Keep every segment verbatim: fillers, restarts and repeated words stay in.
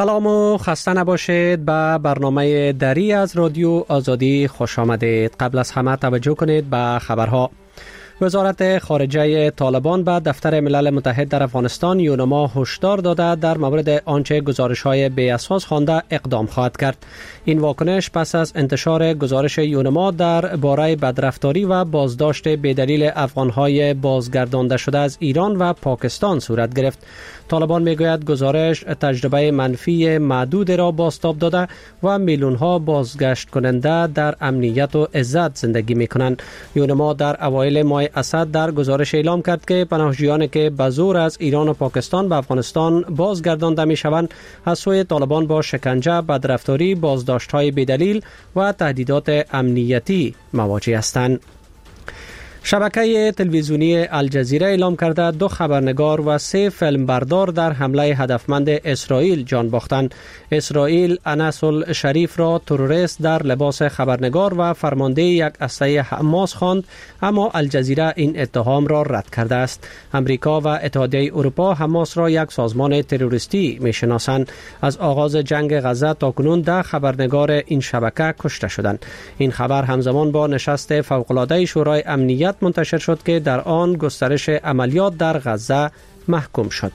سلام و خسته نباشید. به برنامه دری از رادیو آزادی خوش آمدید. قبل از همه توجه کنید به خبرها. وزارت خارجه طالبان به دفتر ملل متحد در افغانستان یونما هشدار داده در مورد آنچه گزارش‌های بی اساس خوانده اقدام خواهد کرد. این واکنش پس از انتشار گزارش یونما در باره بدرفتاری و بازداشت بدلیل افغان‌های بازگردانده شده از ایران و پاکستان صورت گرفت. طالبان میگوید گزارش تجربه منفی معدود را بازتاب داده و میلیون‌ها بازگشت کننده در امنیت و عزت زندگی می‌کنند. یونما در اوایل ماه اسد در گزارش اعلام کرد که پناهجویانی که به زور از ایران و پاکستان به افغانستان بازگردانده می‌شوند از سوی طالبان با شکنجه، بدرفتاری، بازداشت‌های بدلیل و تهدیدات امنیتی مواجه هستند. شبکه تلویزیونی الجزیره اعلام کرده دو خبرنگار و سه فیلمبردار در حمله هدفمند اسرائیل جان باختند. اسرائیل انس الشریف را تروریست در لباس خبرنگار و فرمانده یک اسلحه حماس خواند، اما الجزیره این اتهام را رد کرده است. امریکا و اتحادیه اروپا حماس را یک سازمان تروریستی می‌شناسند. از آغاز جنگ غزه تاکنون ده خبرنگار این شبکه کشته شدند. این خبر همزمان با نشست فوق‌العاده شورای امنیت منتشر شد که در آن گسترش عملیات در غزه محکوم شد.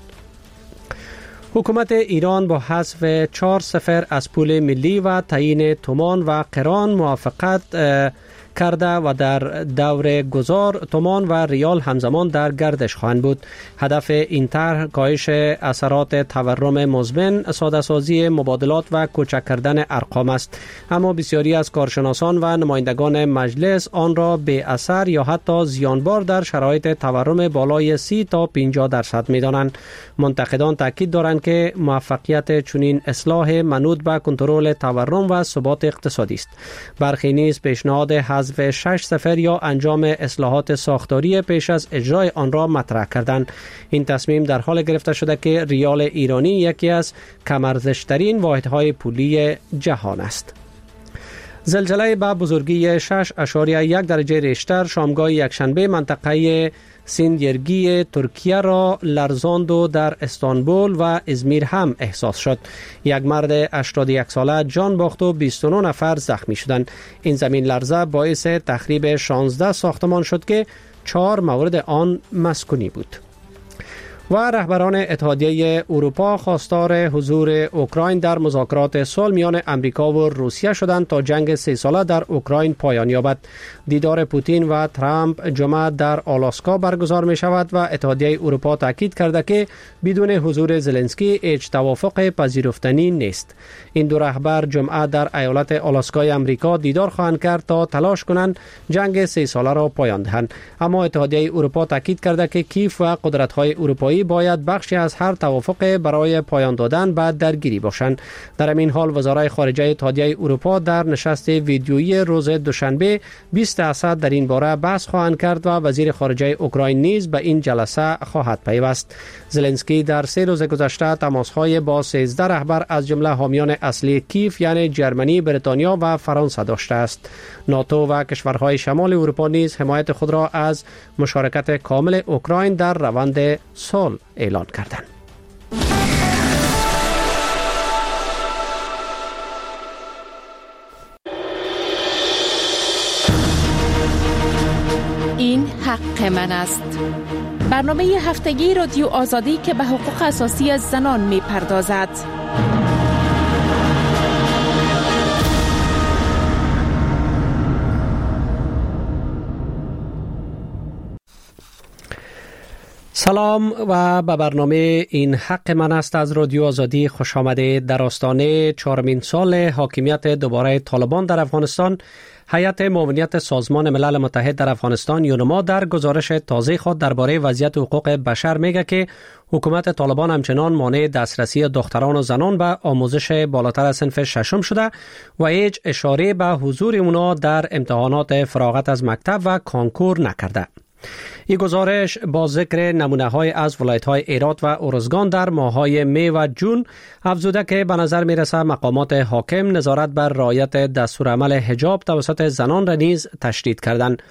حکومت ایران با حذف چهار صفر از پول ملی و تعیین تومان و قران موافقت کرده و در دور گذار تومان و ریال همزمان در گردش خواهند بود. هدف این طرح کاهش اثرات تورم مزمن، ساده سازی مبادلات و کوچک کردن ارقام است، اما بسیاری از کارشناسان و نمایندگان مجلس آن را بی اثر یا حتی زیانبار در شرایط تورم بالای سی تا پنجاه درصد می‌دانند. منتقدان تاکید دارند که موفقیت چنین اصلاح منوط به کنترل تورم و ثبات اقتصادی است. برخی نیز پیشنهاد حذف شش صفر یا انجام اصلاحات ساختاری پیش از اجرای آن را مطرح کردند. این تصمیم در حال گرفته شده که ریال ایرانی یکی از کم ارزش‌ترین واحدهای پولی جهان است. زلزله به بزرگی شش اشاریه یک درجه ریشتر شامگاه یکشنبه منطقه سیندیرگی ترکیه را لرزاند و در استانبول و ازمیر هم احساس شد. یک مرد هشتاد و یک ساله جان باخت و بیست و نه نفر زخمی شدند. این زمین لرزه باعث تخریب شانزده ساختمان شد که چهار مورد آن مسکونی بود. و رهبران اتحادیه اروپا خواستار حضور اوکراین در مذاکرات صلح میان امریکا و روسیه شدند تا جنگ سه ساله در اوکراین پایان یابد. دیدار پوتین و ترامپ جمعه در آلاسکا برگزار می شود و اتحادیه اروپا تاکید کرده که بدون حضور زلنسکی هیچ توافق پذیرفتنی نیست. این دو رهبر جمعه در ایالت آلاسکای امریکا دیدار خواهند کرد تا تلاش کنند جنگ سه ساله را پایان دهند، اما اتحادیه اروپا تاکید کرده که کیف و قدرت‌های اروپایی باید بخشی از هر توافق برای پایان دادن به درگیری باشند. در این حال وزرای خارجه اتحادیه اروپا در نشست ویدیویی روز دوشنبه بیست اسد در این باره بحث خواهند کرد و وزیر خارجه اوکراین نیز به این جلسه خواهد پیوست. زلنسکی در سه روز گذشته تماس‌های با سیزده رهبر از جمله حامیان اصلی کیف یعنی جرمنی، بریتانیا و فرانسه داشته است. ناتو و کشورهای شمال اروپا نیز حمایت خود را از مشارکت کامل اوکراین در روند صلح اعلان کردند. این حق من است. برنامه هفتگی رادیو آزادی که به حقوق اساسی زنان می پردازد. سلام و به برنامه این حق من است از رادیو آزادی خوش آمدید. در آستانه چهارمین سال حاکمیت دوباره طالبان در افغانستان، هیئت معاونیت سازمان ملل متحد در افغانستان یونما در گزارش تازه خود درباره وضعیت حقوق بشر میگه که حکومت طالبان همچنان مانع دسترسی دختران و زنان به آموزش بالاتر از صنف ششم شده و هیچ اشاره به حضور اونا در امتحانات فراغت از مکتب و کانکور نکرده. این گزارش با ذکر نمونه‌های از ولایت‌های هرات و ارزگان در ماه‌های می و جون افزوده که به نظر می‌رسد مقامات حاکم نظارت بر رعایت دستورالعمل حجاب توسط زنان را نیز تشدید کردند.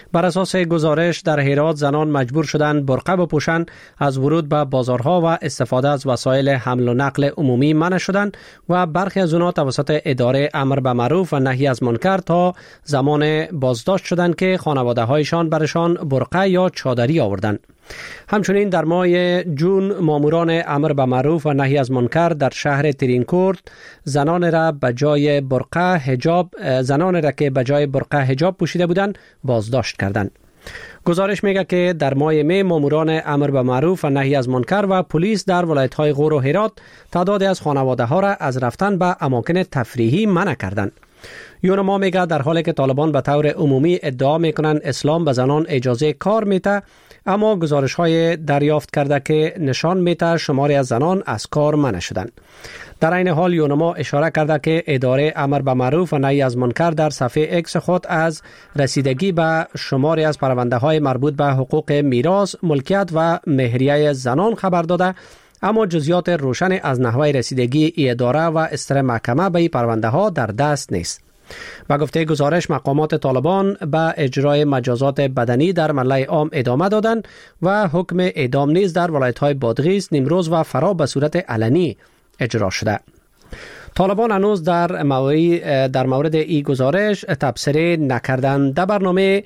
بر اساس گزارش در هرات زنان مجبور شدند برقع بپوشند، از ورود به بازارها و استفاده از وسایل حمل و نقل عمومی منع شدند و برخی از آنها توسط اداره امر به معروف و نهی از منکر تا زمان بازداشت شدند که خانواده هایشان برشان برقع یا چادری آوردند. همچنین در ماه جون ماموران امر به معروف و نهی از منکر در شهر ترینکورت زنان را به جای برقع حجاب زنان را که به جای برقع حجاب پوشیده بودند بازداشت کردند. گزارش میگه که در ماه می ماموران امر به معروف و نهی از منکر و پلیس در ولایت‌های غور و هرات تعدادی از خانواده ها را از رفتن به اماکن تفریحی منع کردند. یونما میگه در حالی که طالبان به طور عمومی ادعا میکنند اسلام به زنان اجازه کار میده، اما گزارش های دریافت کرده که نشان میده شماری از زنان از کار منع شدند. در این حال یونما اشاره کرده که اداره امر به معروف و نهی از منکر در صفحه اکس خود از رسیدگی به شماری از پرونده های مربوط به حقوق میراث، ملکیت و مهریه زنان خبر داده، اما جزئیات روشن از نحوه رسیدگی ای اداره و استر محکمه به این پرونده ها در دست نیست. با گفته گزارش مقامات طالبان به اجرای مجازات بدنی در ملأ عام ادامه دادند و حکم اعدام نیز در ولایت‌های بادغیس، نیمروز و فرا به صورت علنی اجرا شده. طالبان هنوز در مورد در مورد این گزارش تبصره نکردند. در برنامه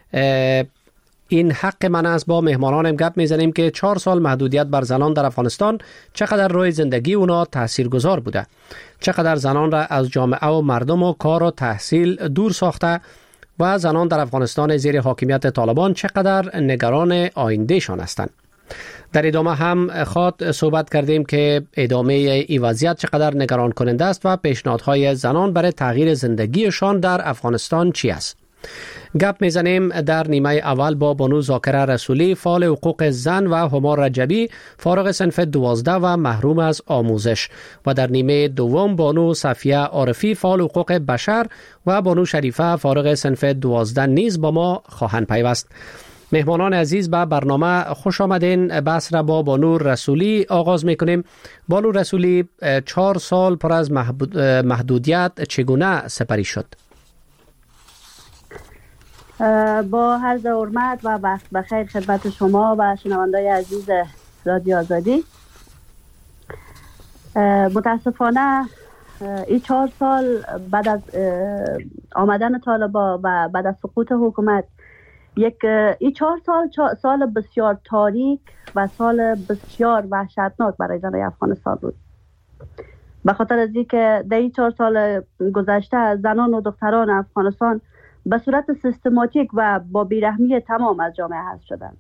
این حق من است با مهمانانم گپ میزنیم که چهار سال محدودیت بر زنان در افغانستان چقدر روی زندگی اونا تاثیرگذار بوده، چقدر زنان را از جامعه و مردم و کار و تحصیل دور ساخته و زنان در افغانستان زیر حاکمیت طالبان چقدر نگران آیندهشان هستند. در ادامه هم خواهد صحبت کردیم که ادامه این وضعیت چقدر نگران کننده است و پیشنهادهای زنان برای تغییر زندگیشان در افغانستان چی است. گپ میزنیم در نیمه اول با بانو زاکره رسولی فعال حقوق زن و همار رجبی فارغ صنف دوازده و محروم از آموزش و در نیمه دوم بانو صفیه عارفی فعال حقوق بشر و بانو شریفه فارغ صنف دوازده نیز با ما خواهند پیوست. مهمانان عزیز به برنامه خوش آمدین. بحث را با بانو رسولی آغاز میکنیم. بانو رسولی، چهار سال پر از محدودیت چگونه سپری شد؟ با عرض حرمت و وقت بخیر خدمت شما و شنوندای عزیز رادیو آزادی. متاسفانه این چهار سال بعد از آمدن طالبان و بعد از سقوط حکومت، یک این چهار سال سال بسیار تاریک و سال بسیار وحشتناک برای زنای افغانستان بود. به خاطر از اینکه در این چهار سال گذشته زنان و دختران افغانستان به صورت سیستماتیک و با بیرحمی تمام از جامعه حذف شدند.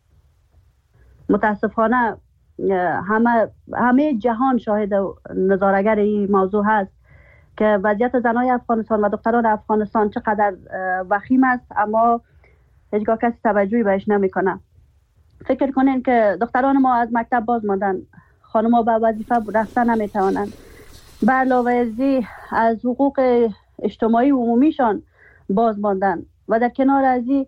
متاسفانه همه همه جهان شاهد نظاره‌گر این موضوع هست که وضعیت زنای افغانستان و دختران افغانستان چقدر وخیم است، اما هیچگاه کسی توجهی بهش نمیکنه. فکر کنین که دختران ما از مکتب باز ماندن، خانم‌ها به وظیفه رفتن نمیتوانند، به علاوه ازی از حقوق اجتماعی و عمومیشان باز ماندن و در کنار از این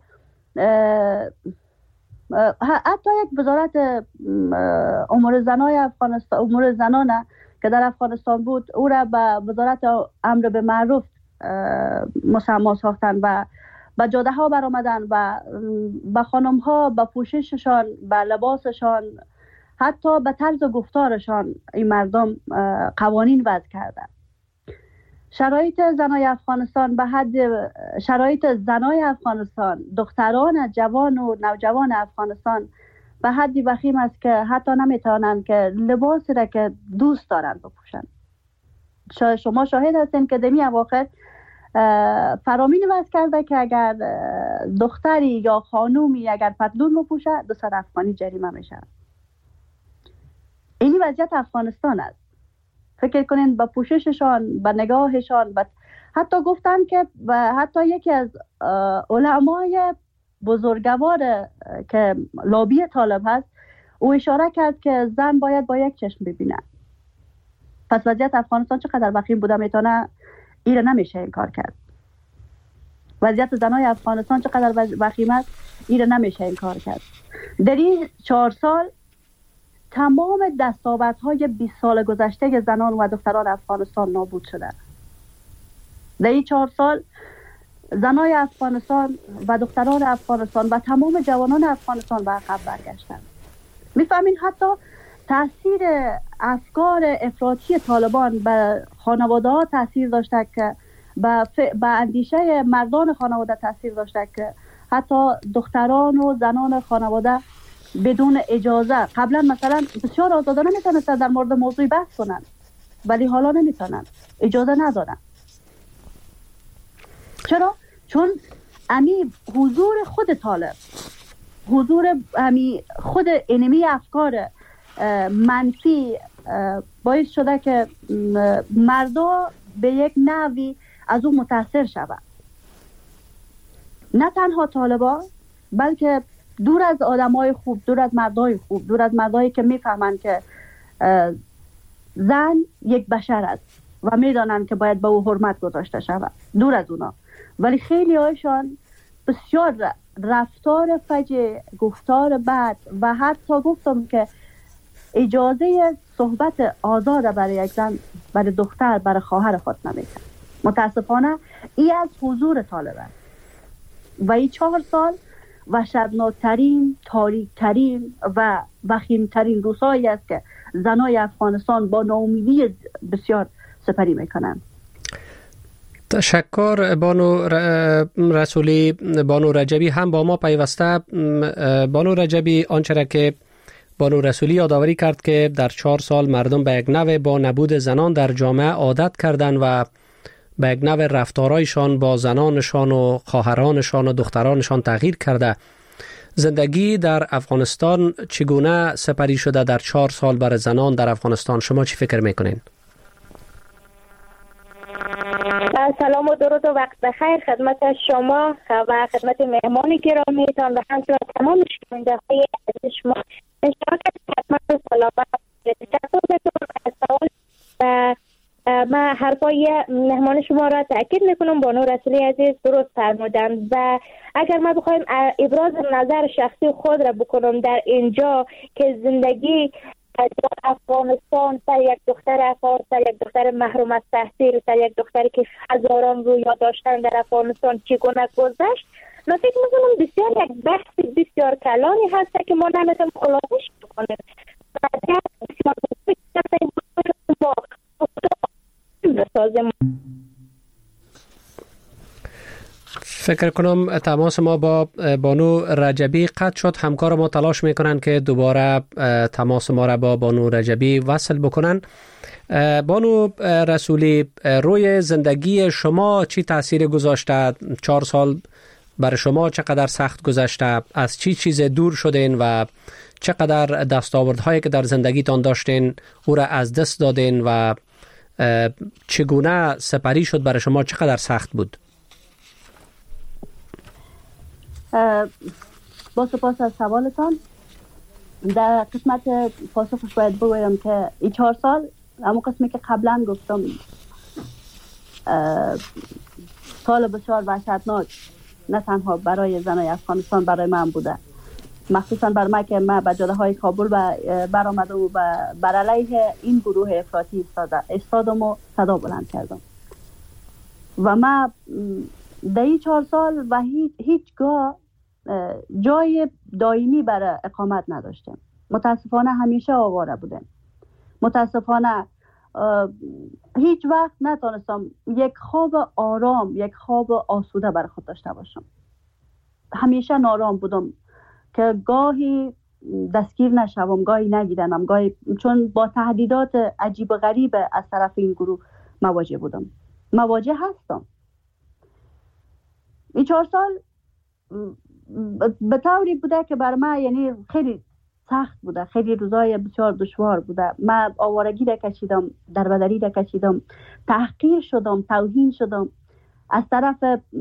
حتی یک وزارت امور زنای افغانستان امور زنانه که در افغانستان بود او را به وزارت امر به معروف مسما ساختن و به جاده ها برآمدن و به خانم ها به پوشششان، به لباسشان، حتی به طرز گفتارشان این مردم قوانین وضع کردند. شرایط زنای افغانستان به حد شرایط زنای افغانستان، دختران جوان و نوجوان افغانستان به حدی وخیم است که حتی نمیتوانند که لباسی را که دوست دارند بپوشند. شما شاهد هستین که دمی اواخر فرامین وضع کرده که اگر دختری یا خانومی اگر پتلون بپوشه دویست افغانی جریمه میشه. این وضعیت افغانستان است. فکر کنین با پوشششان، با نگاهشان، با حتی گفتن که حتی یکی از علمای بزرگوار که لابی طالب هست او اشاره کرد که زن باید با یک چشم ببینه. پس وضعیت افغانستان چقدر وخیم بوده میتونه ایره نمیشه این کار کرد. وضعیت زنای افغانستان چقدر وخیم است ایره نمیشه این کار کرد. در این چهار سال تمام دستاوردهای بیست سال گذشته زنان و دختران افغانستان نابود شده. در این چهار سال زنای افغانستان و دختران افغانستان و تمام جوانان افغانستان به عقب برگشتن. میفهمین حتی تاثیر افکار افراطی طالبان به خانواده ها تاثیر داشته که به ف... اندیشه مردان خانواده تاثیر داشته که حتی دختران و زنان خانواده بدون اجازه، قبلا مثلا بسیار آزادانه میتونستن در مورد موضوع بحث کنن ولی حالا نمیتونن، اجازه ندارن. چرا؟ چون امی حضور خود طالب، حضور امی خود انمی افکار منفی باعث شده که مردا به یک نوی از اون متاثر شود. نه تنها طالبا بلکه دور از آدمای خوب، دور از مردای خوب، دور از مردایی که میفهمن که زن یک بشر است و میدانن که باید به او حرمت گذاشته شود، دور از اونا. ولی خیلی هایشان بسیار رفتار فجیع، گفتار بد و حتی گفتم که اجازه صحبت آزاد برای یک زن، برای دختر، برای خواهر خود نمیدن. متاسفانه ای از حضور طالب است و این چهار سال وحشتناکترین، تاریکترین و وخیمترین روزهایی است که زنای افغانستان با ناامیدی بسیار سپری میکنند. تشکر بانو رسولی. بانو رجبی هم با ما پیوسته. بانو رجبی، آنچه را که بانو رسولی یادآوری کرد که در چهار سال مردم به یک نوع با نبود زنان در جامعه عادت کردند و به یک نوع رفتارایشان با زنانشان و خواهرانشان و دخترانشان تغییر کرده. زندگی در افغانستان چگونه سپری شده در چهار سال برای زنان در افغانستان؟ شما چی فکر میکنین؟ سلام و درود و وقت بخیر خدمت شما و خدمت مهمان گرامیتان و همچنین تمام شنونده های عزیز شما. انشاءالله که حتما سلامت تشکر میکنم از سوال و من حرفای مهمان شما را تأکید میکنم. بانو رسولی عزیز درست فرمودند و اگر ما بخوایم ابراز نظر شخصی خود را بکنم در اینجا که زندگی در افغانستان سر یک دختر افغان، سر یک دختر محروم از تحصیل، سر یک دختری که هزاران رویا داشتن در افغانستان چگونه گذشت، من فکر میکنم بسیار یک بحث بسیار کلانی هست که ما نمیتونیم خلاصش بکنیم و در بسیار بسیار فکر کنم تماس ما با بانو رجبی قطع شد. همکار ما تلاش میکنن که دوباره تماس ما را با بانو رجبی وصل بکنن. بانو رسولی، روی زندگی شما چی تاثیر گذاشته؟ چهار سال برای شما چقدر سخت گذشته؟ از چی چیز دور شدین و چقدر دستاوردهایی که در زندگیتان داشتین او را از دست دادین و چگونه سپری شد برای شما؟ چقدر سخت بود؟ با سپاس از سوالتان. در قسمت پاسخش باید بگویم که این چهار سال همون قسمی که قبلا گفتم سال بسیار وحشتناک نه تنها برای زنای افغانستان، برای من بوده، مخصوصا برای من که من به جاده های کابل برآمدم و بر علیه این گروه افراطی ایستادم و صدا بلند کردم و من در این چهار سال و هیچ هیچگاه جای دائمی برای اقامت نداشتم. متاسفانه همیشه آواره بودم. متاسفانه هیچ وقت نتونستم یک خواب آرام، یک خواب آسوده برای خود داشته باشم. همیشه نارام بودم که گاهی دستگیر نشوم، گاهی نگیرنم، گاهی چون با تهدیدات عجیب و غریب از طرف این گروه مواجه بودم، مواجه هستم. این چهار سال به طوری بوده که بر من یعنی خیلی سخت بوده، خیلی روزای بسیار دشوار بوده. من آوارگی را کشیدم، دربدری را کشیدم، تحقیر شدم، توهین شدم از طرف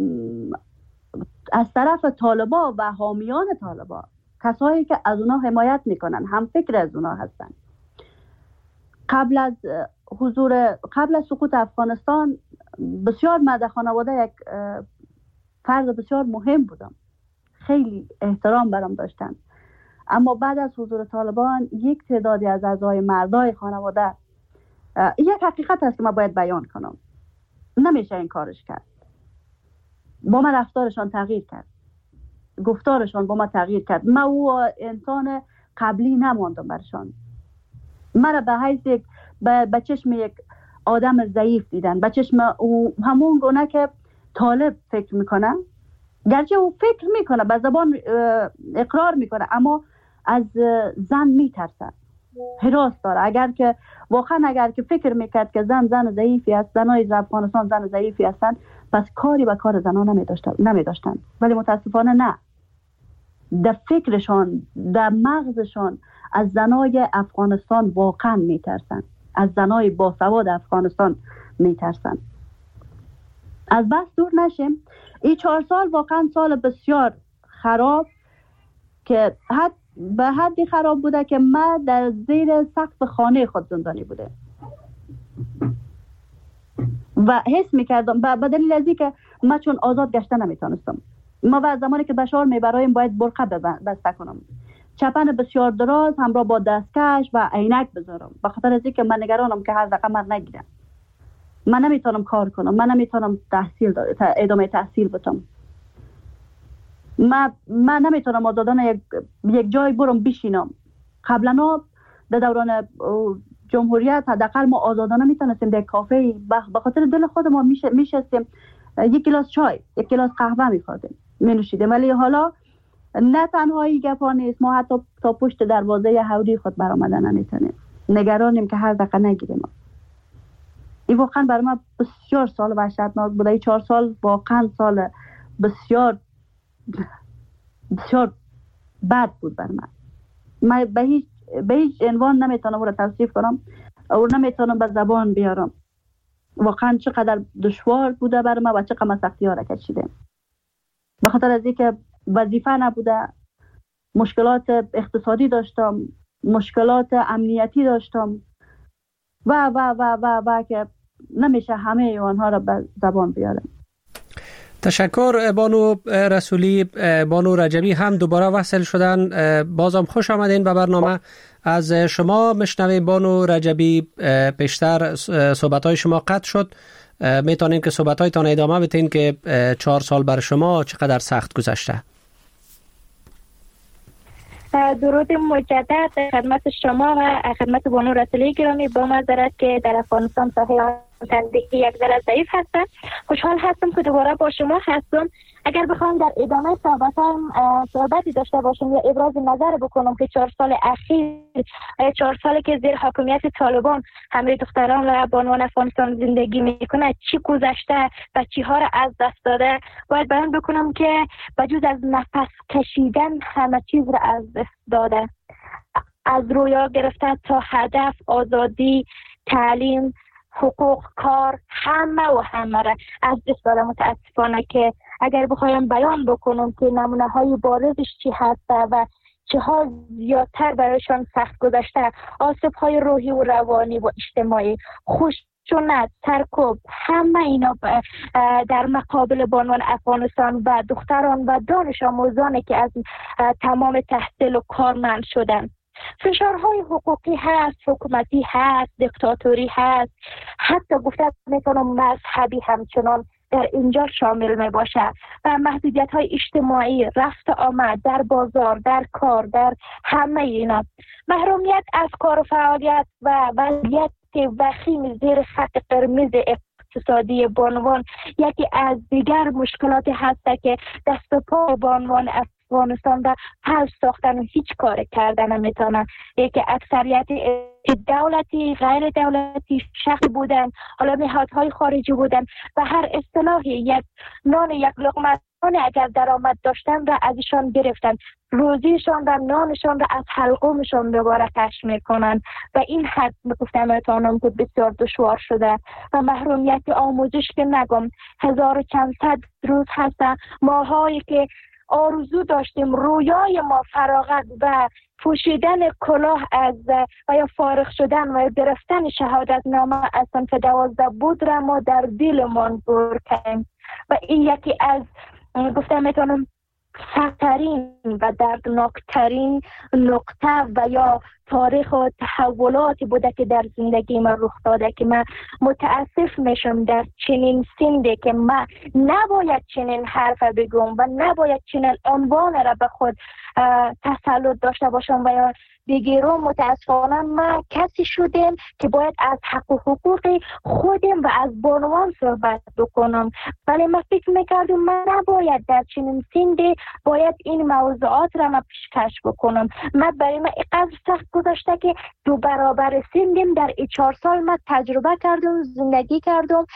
از طرف طالبا و حامیان طالبا، کسایی که از اونا حمایت میکنن، هم فکر از اونا هستن. قبل از حضور قبل از سقوط افغانستان بسیار من در خانواده یک فرد بسیار مهم بودم، خیلی احترام برام داشتن، اما بعد از حضور طالبان یک تعدادی از اعضای مردای خانواده، یک حقیقت هست که من باید بیان کنم، نمیشه این کارش کرد. با من رفتارشان تغییر کرد، گفتارشان با من تغییر کرد. من او انسان قبلی نماندم برشان. مرا به حیث یک به چشم یک آدم ضعیف دیدن، به چشم او همون گونه که طالب فکر میکنه، گرچه او فکر میکنه به زبان اقرار میکنه اما از زن میترسه، هراس داره. اگر که واقعا اگر که فکر میکرد که زن زن ضعیفی است، زنای افغانستان زن ضعیفی هستند، پس کاری به کار زنان نمیداشتن نمیداشتن ولی متاسفانه نه. در فکرشان، در مغزشان از زنای افغانستان واقعا میترسن، از زنای باسواد افغانستان میترسن. از بس دور نشیم، این چهار سال واقعا سال بسیار خراب که حد به حدی خراب بوده که من در زیر سقف خانه خود زندانی بوده و حس میکردم به دلیل ازی که من چون آزاد گشته نمیتونستم. ما و زمانی که بشار میبرایم باید برقه بسته کنم، چپن بسیار دراز همراه با دستکش و عینک بذارم، به خاطر ازی که من نگرانم که هر دقیقه من نگیرم. من نمیتونم کار کنم، من نمیتونم تحصیل ادامه تحصیل بدم. من من نمیتونم آزادانه یک یک جای برم بشینم. قبلا در دوران جمهوریت حداقل ما آزادانه میتونستیم در کافه به خاطر دل خود ما میشستیم، یک گلاس چای، یک گلاس قهوه میخوردیم، مینوشیدیم. ولی حالا نه تنهایی گپا نیست، ما حتی تا پشت دروازه حوری خود برآمدن نمیتونیم، نگرانیم که هر دقیقه نگیریم. این واقعا برای من بسیار سال وحشتناک بوده. این چهار سال واقعا سال بسیار بسیار بد بود برای من. من به هیچ به هیچ عنوان نمیتونم او را توصیف کنم، او نمیتونم به زبان بیارم واقعا چقدر دشوار بوده برای من و چقدر سختی ها را کشیدم. به خاطر از اینکه وظیفه نبوده، مشکلات اقتصادی داشتم، مشکلات امنیتی داشتم و و و و و که نمیشه همه آنها را به زبان بیارم. تشکر بانو رسولی. بانو رجبی هم دوباره وصل شدن، بازم خوش آمدین به برنامه. از شما مشنویم بانو رجبی. پیشتر صحبت‌های شما قطع شد، میتونین که صحبت‌هایتان ادامه بدین که چهار سال بر شما چقدر سخت گذشته. درود مجدد خدمت شما و خدمت بانو رسولی گرامی. با معذرت که در افغانستان صحنه زندگی یک ذره ضعیف هستم. خوشحال هستم که دوباره با شما هستم. اگر بخوام در ادامه صحبتام صحبتی داشته باشم یا ابراز نظر بکنم که چهار سال اخیر، چهار سالی که زیر حاکمیت طالبان همه دختران و بانوان افغانستان زندگی میکنه چی گذشته و چی ها را از دست داده، باید بیان بکنم که بجز از نفس کشیدن همه چیز را از دست داده. از رویا گرفته تا هدف، آزادی، تعلیم، حقوق، کار، همه و همه را از دست داده. متاسفانه که اگر بخوایم بیان بکنم که نمونه های بارزش چی هسته و چه ها زیادتر برایشان سخت گذشته، آسیب های روحی و روانی و اجتماعی، خشونت، سرکوب، همه اینا در مقابل بانوان افغانستان و دختران و دانش آموزانی که از تمام تحصیل و کارمند شدن. فشارهای حقوقی هست، حکومتی هست، دیکتاتوری هست، حتی گفته میتونم مذهبی همچنان در اینجا شامل می باشه و محدودیت های اجتماعی، رفت آمد در بازار، در کار، در همه اینا، محرومیت از کار و فعالیت و وضعیت وخیم زیر خط قرمز اقتصادی بانوان یکی از دیگر مشکلاتی هست که دست و پا بانوان افغانستان را حل ساختن و هیچ کار کردن نمیتونن. یکی اکثریت دولتی، غیر دولتی، شخصی بودن، حالا نهادهای خارجی بودن و هر اصطلاحی یک نان یک لقمه نان اگر درآمد داشتن را ازشان گرفتن، روزیشان و نانشان را از حلقومشان دوباره کش میکنن و این حد گفتم اتانم که بسیار دشوار شده و محرومیت آموزش که نگم هزار و چند صد روز هستن، ماهایی که آرزو داشتیم رویای ما فراغت و پوشیدن کلاه از و یا فارغ شدن و گرفتن شهادت نامه از صنف دوازده بود را ما در دلمان بر کردیم و این یکی از گفتم میتونم سخت‌ترین و دردناکترین نقطه و یا تاریخ و تحولاتی بوده که در زندگی من رخ داده که من متاسف میشم در چنین سنی که من نباید چنین حرف بگم و نباید چنین عنوان را به خود تسلط داشته باشم و یا بگیرم. متاسفانه من کسی شدم که باید از حق و حقوق خودم و از بانوان صحبت بکنم، ولی من فکر میکردم من نباید در چنین سنی باید این موضوعات را من پیشکش بکنم. من برای من اینقدر سخت گذاشته که دو برابر سنم در این چهار سال من تجربه کردم، زندگی کردم،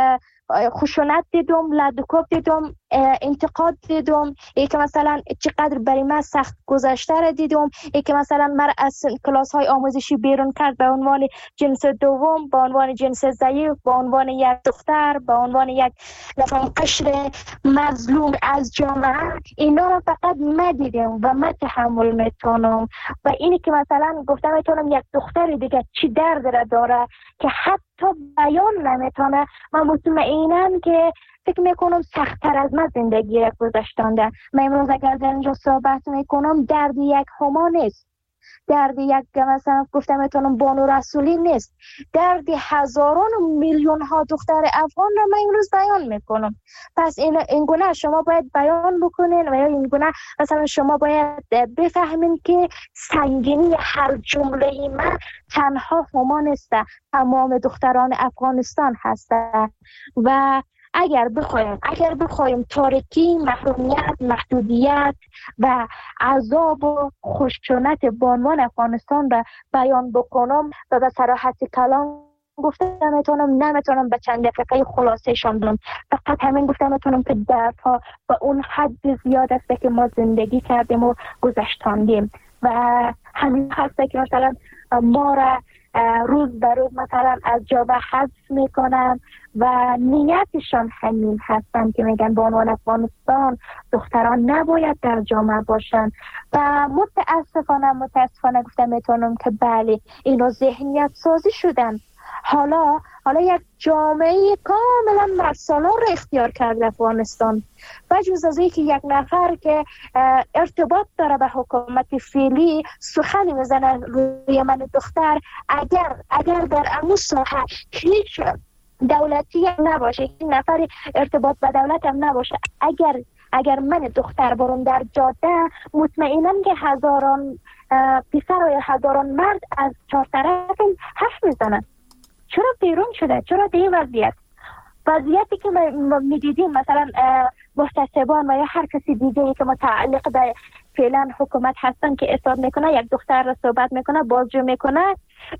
خشونت دیدم، لدوکوب دیدم، انتقاد دیدم، ای که مثلا چقدر برای من سخت گذشته را دیدم، ای که مثلا مرا از کلاس های آموزشی بیرون کرد به عنوان جنس دوم، به عنوان جنس ضعیف، به عنوان یک دختر، به عنوان یک نفهم قشر مظلوم از جامعه. اینا را فقط من دیدم و من تحمل میتونم و اینی که مثلا گفتم میتونم یک دختر دیگه چی درد را داره که حتی بیان نمیتونه. من مطمئنم که فکر میکنم سخت‌تر از من زندگی را گذشتانده. من امروز اگر در اینجا صحبت میکنم درد یک هما نیست، درد یک مثلا گفتم میتونم بانو رسولی نیست، درد هزاران و میلیون ها دختر افغان را من امروز بیان میکنم. پس این این گونه شما باید بیان بکنین و این گونه مثلا شما باید بفهمین که سنگینی هر جمله من تنها هما نیست، تمام دختران افغانستان هسته. و اگر بخوایم اگر بخوایم تاریکی، محرومیت، محدودیت و عذاب و خشونت بانوان افغانستان را بیان بکنم و به صراحت کلام گفتم میتونم نمیتونم به چند دقیقه خلاصه شوندم، فقط همین گفتم میتونم که دردها به اون حد زیاد است که ما زندگی کردیم و گذشتاندیم و همین هست که مثلا ما را روز به روز مثلا از جا به حذف میکنن و نیتشان همین هستن که میگن بانوان افغانستان دختران نباید در جامعه باشن و متاسفانه متاسفانه گفتم میتونم که بله اینا ذهنیت سازی شدن. حالا حالا یک جامعه کاملا مرسالار را اختیار کرده افغانستان و جز از اینکه یک نفر که ارتباط داره به حکومت فعلی سخنی میزنه روی من دختر، اگر اگر در امو ساحه هیچ دولتی نباشه، این نفر ارتباط به دولت هم نباشه، اگر اگر من دختر برم در جاده مطمئنم که هزاران پسر و هزاران مرد از چهار طرف حرف میزنن. چرا بیرون شده؟ چرا دیگه وضعیت وضعیتی که ما میدیدیم مثلا محتسبان و یا هر کسی دیگه که متعلق به فعلا حکومت هستن که اصرار میکنه یک دختر را صحبت میکنه بازجو میکنه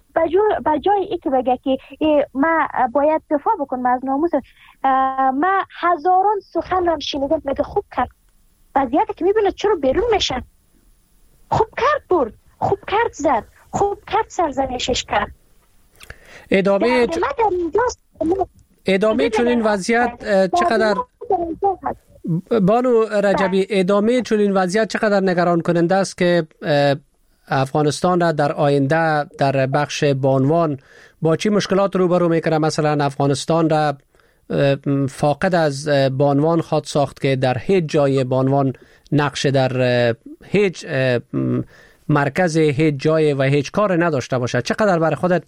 به جای ای که بگه که ما باید دفاع بکنم از ناموس، ما هزاران سخن هم شنیدم میگه خوب کرد. وضعیتی که میبینه چرا بیرون میشن؟ خوب کرد برد، خوب کرد زد، خوب کرد سرزنشش کرد. ادامه ج... ادامه چون این وضعیت چقدر بانو رجبی ادامه چون این وضعیت چقدر نگران کننده است که افغانستان را در آینده در بخش بانوان با چی مشکلات روبرو میکنه؟ مثلا افغانستان را فاقد از بانوان خواهد ساخت که در هیچ جای بانوان نقش در هیچ مرکز هیچ جای و هیچ کار نداشته باشه. چقدر برای خودت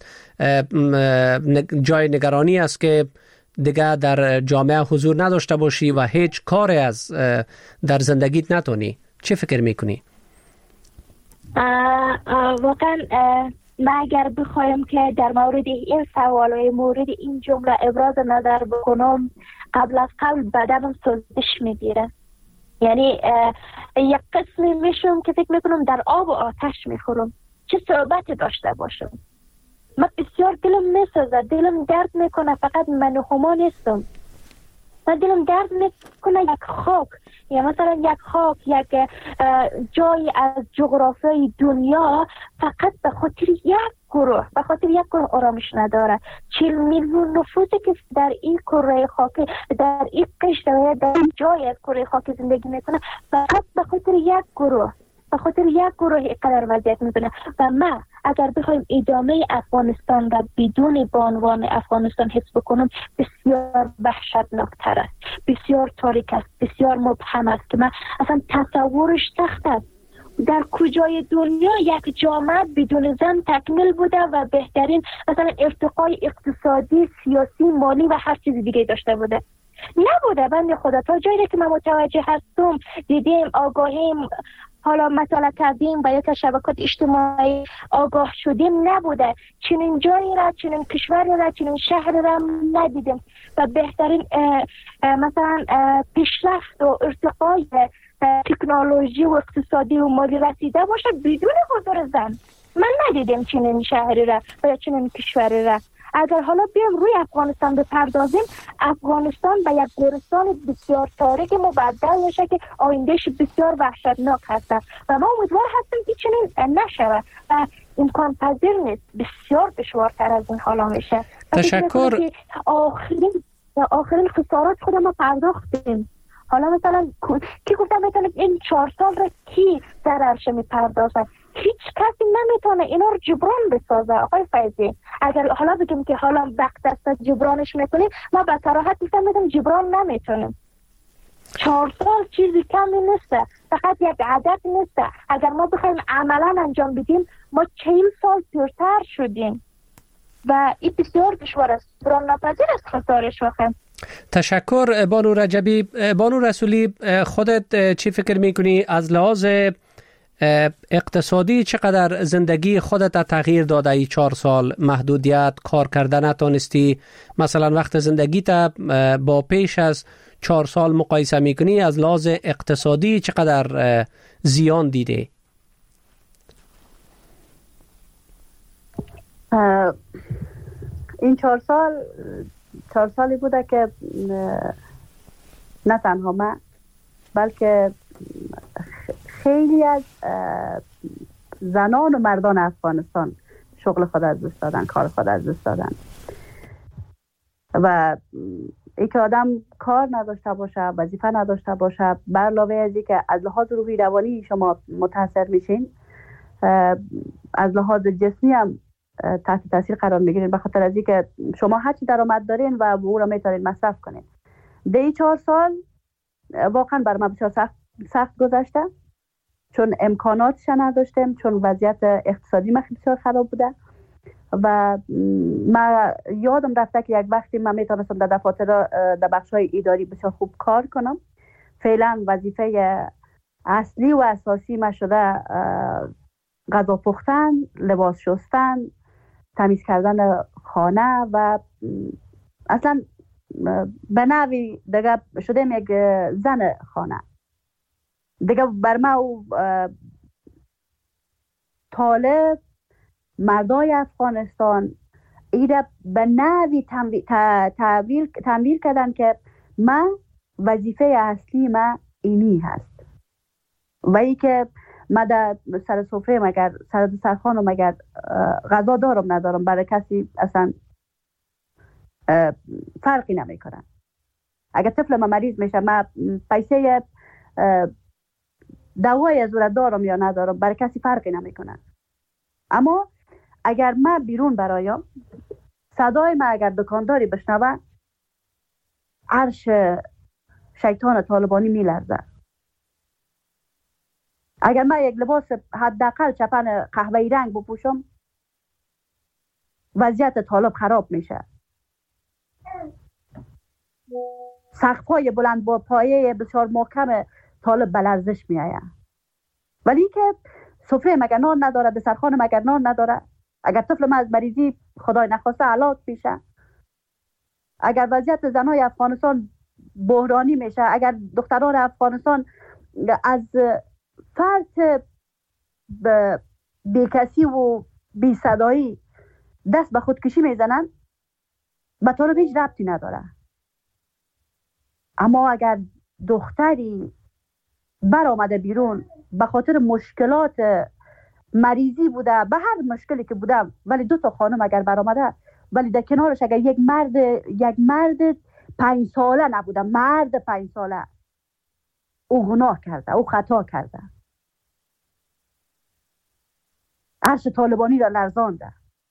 جای نگرانی است که دیگه در جامعه حضور نداشته باشی و هیچ کار از در زندگیت نتونی؟ چه فکر میکنی؟ واقعا من اگر بخوایم که در مورد این سوال و مورد این جمله ابراز نظر بکنم، قبل از قبل بدنم سوزش میگیره. یعنی یک قسمی میشم که فکر میکنم در آب و آتش میخورم، چه صحبت داشته باشم. من بسیار دلم میسازه، دلم درد میکنه، فقط من و هما نیستم. من دلم درد میکنه یک خاک یا مثلا یک خاک یک جای از جغرافیای دنیا فقط به خاطر یک گروه به خاطر یک گروه آرامش نداره. چهل میلیون نفوسی که در این کره خاکی در این قشر و در جای از کره خاکی زندگی میکنه فقط به خاطر یک گروه به خاطر یک گروه اینقدر وضعیت میکنه. و من اگر بخوایم ادامه افغانستان را بدون بانوان افغانستان حفظ بکنم بسیار وحشتناکتر است، بسیار تاریک است، بسیار مبهم است که من اصلا تصورش سخت است. در کجای دنیا یک جامعه بدون زن تکمیل بوده و بهترین مثلا ارتقای اقتصادی، سیاسی، مالی و هر چیز دیگه داشته بوده؟ نبوده. بنده خدا تا جایی که من متوجه هستم، دیدیم، آگاهیم، حالا مطالعه کردیم و یک شبکات اجتماعی آگاه شدیم، نبوده. چنین جایی را، چنین کشوری را، چنین شهر را ندیدیم و بهترین اه اه مثلا اه پیشرفت و ارتقای تکنولوژی و اقتصادی و مالی رسیده باشه بدون حضور زن. من ندیدم چنین شهری را و یا چنین کشوری را. اگر حالا بیام روی افغانستان بپردازیم، افغانستان به یک گورستان بسیار تاریک مبدل میشه که آیندهش بسیار وحشتناک هست و ما امیدوار هستیم که چنین نشود و امکان پذیر نیست. بسیار دشوارتر از این حالا میشه. تشکر. آخرین آخرین خسارات خود ما پرداختیم. حالا مثلا کی گفتم میتونه این چهار سال را کی ضررش میپردازه؟ هیچ کسی نمیتونه اینا رو جبران بسازه. آقای فیضی، اگر حالا بگیم که حالا وقت است جبرانش میکنیم، ما به صراحت میگم جبران نمیتونیم. چهار سال چیزی کمی نیست، فقط یک عدد نیست. اگر ما بخوایم عملا انجام بدیم، ما چهل سال پیرتر شدیم و این بسیار دشوار است. جبران ناپذیر است خسارش واقعا. تشکر بانو رجبی. بانو رسولی، خودت چی فکر میکنی از لحاظ اقتصادی چقدر زندگی خودت تغییر داده ای چهار سال؟ محدودیت، کار کردن نتونستی، مثلا وقت زندگی تا با پیش از چهار سال مقایسه میکنی، از لحاظ اقتصادی چقدر زیان دیده؟ این چهار سال چهار سالی بوده که نه تنها من بلکه خیلی از زنان و مردان افغانستان شغل خود از دست دادن، کار خود از دست دادن و ای که آدم کار نداشته باشه، وظیفه نداشته باشه، بر علاوه از اینکه از لحاظ روحی روانی شما متاثر میشین، از لحاظ جسمی هم تحت تاثیر قرار میگیرین، به خاطر از اینکه شما هر چی درآمد دارین و او را میتونین مصرف کنین. دی چهار سال واقعا بر من بسیار سخت سخت گذشته، چون امکاناتش نداشتم، چون وضعیت اقتصادی من بسیار خراب بوده و من یادم رفته که یک وقتی من میتونستم در دفاتر در بخش‌های اداری بسیار خوب کار کنم. فعلا وظیفه اصلی و اساسی من شده غذا پختن، لباس شستن، تمیز کردن خانه و اصلا به نوعی دیگه شدم یک زن خانه دیگه. بر من او طالب مردای افغانستان ایره به نوعی تنبیل تنبیل کردن که من وظیفه اصلی من اینی هست و ای که من در سر سفره مگر سر دسترخوان مگر غذا دارم ندارم برای کسی اصلا فرقی نمی کنن. اگر طفل من مریض میشه، من پیسه دوای از او دارم یا ندارم برای کسی فرقی نمی کنن. اما اگر من بیرون برایم، صدای من اگر دکانداری بشنوه، عرش شیطان طالبانی میلرزه. اگر من یک لباس حداقل چپن قهوه‌ای رنگ بپوشم، وضعیت طالب خراب میشه. سقف‌های بلند با پایه بسیار محکم طالب به لرزش میآید. ولی که سفره مگر نان نداره، دسترخوان مگر نان نداره، اگر طفل من از مریضی خدای نخواسته هلاک میشه، اگر وضعیت زنای افغانستان بحرانی میشه، اگر دختران افغانستان از فرط بیکسی و بی صدایی دست به خودکشی میزنن، به طالب هیچ ربطی نداره. اما اگر دختری بر آمده بیرون به خاطر مشکلات مریضی بوده، به هر مشکلی که بوده، ولی دو تا خانم اگر بر آمده، ولی در کنارش اگر یک مرد یک مرد پنج ساله نبوده، مرد پنج ساله، او گناه کرده، او خطا کرده. عرش طالبانی را لرزانده.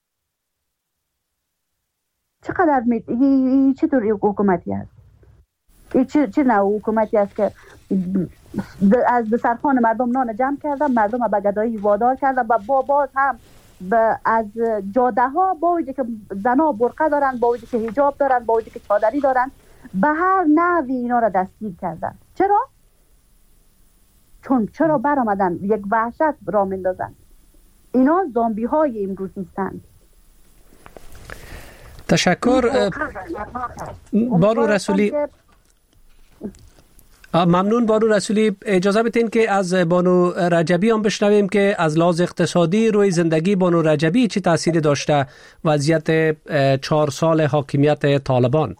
چقدر می این چطور حکومتی است؟ این چه چه نوع حکومتی است که از دسترخوان مردم نان جمع کردن، مردم را به گدایی وادار کردن و با باز هم از جاده ها با وجود که زنها برقه دارن، با وجود که حجاب دارن، با وجود که چادری دارن، به هر نحوی اینا را دستگیر کردن. چرا؟ چون چرا برآمدن یک وحشت را میندازن. اینا زامبی های امروز نیستند. تشکر بانو رسولی. ممنون بانو رسولی. اجازه بدین که از بانو رجبی هم بشنویم که از لحاظ اقتصادی روی زندگی بانو رجبی چی تأثیری داشته وضعیت چهار سال حاکمیت طالبان.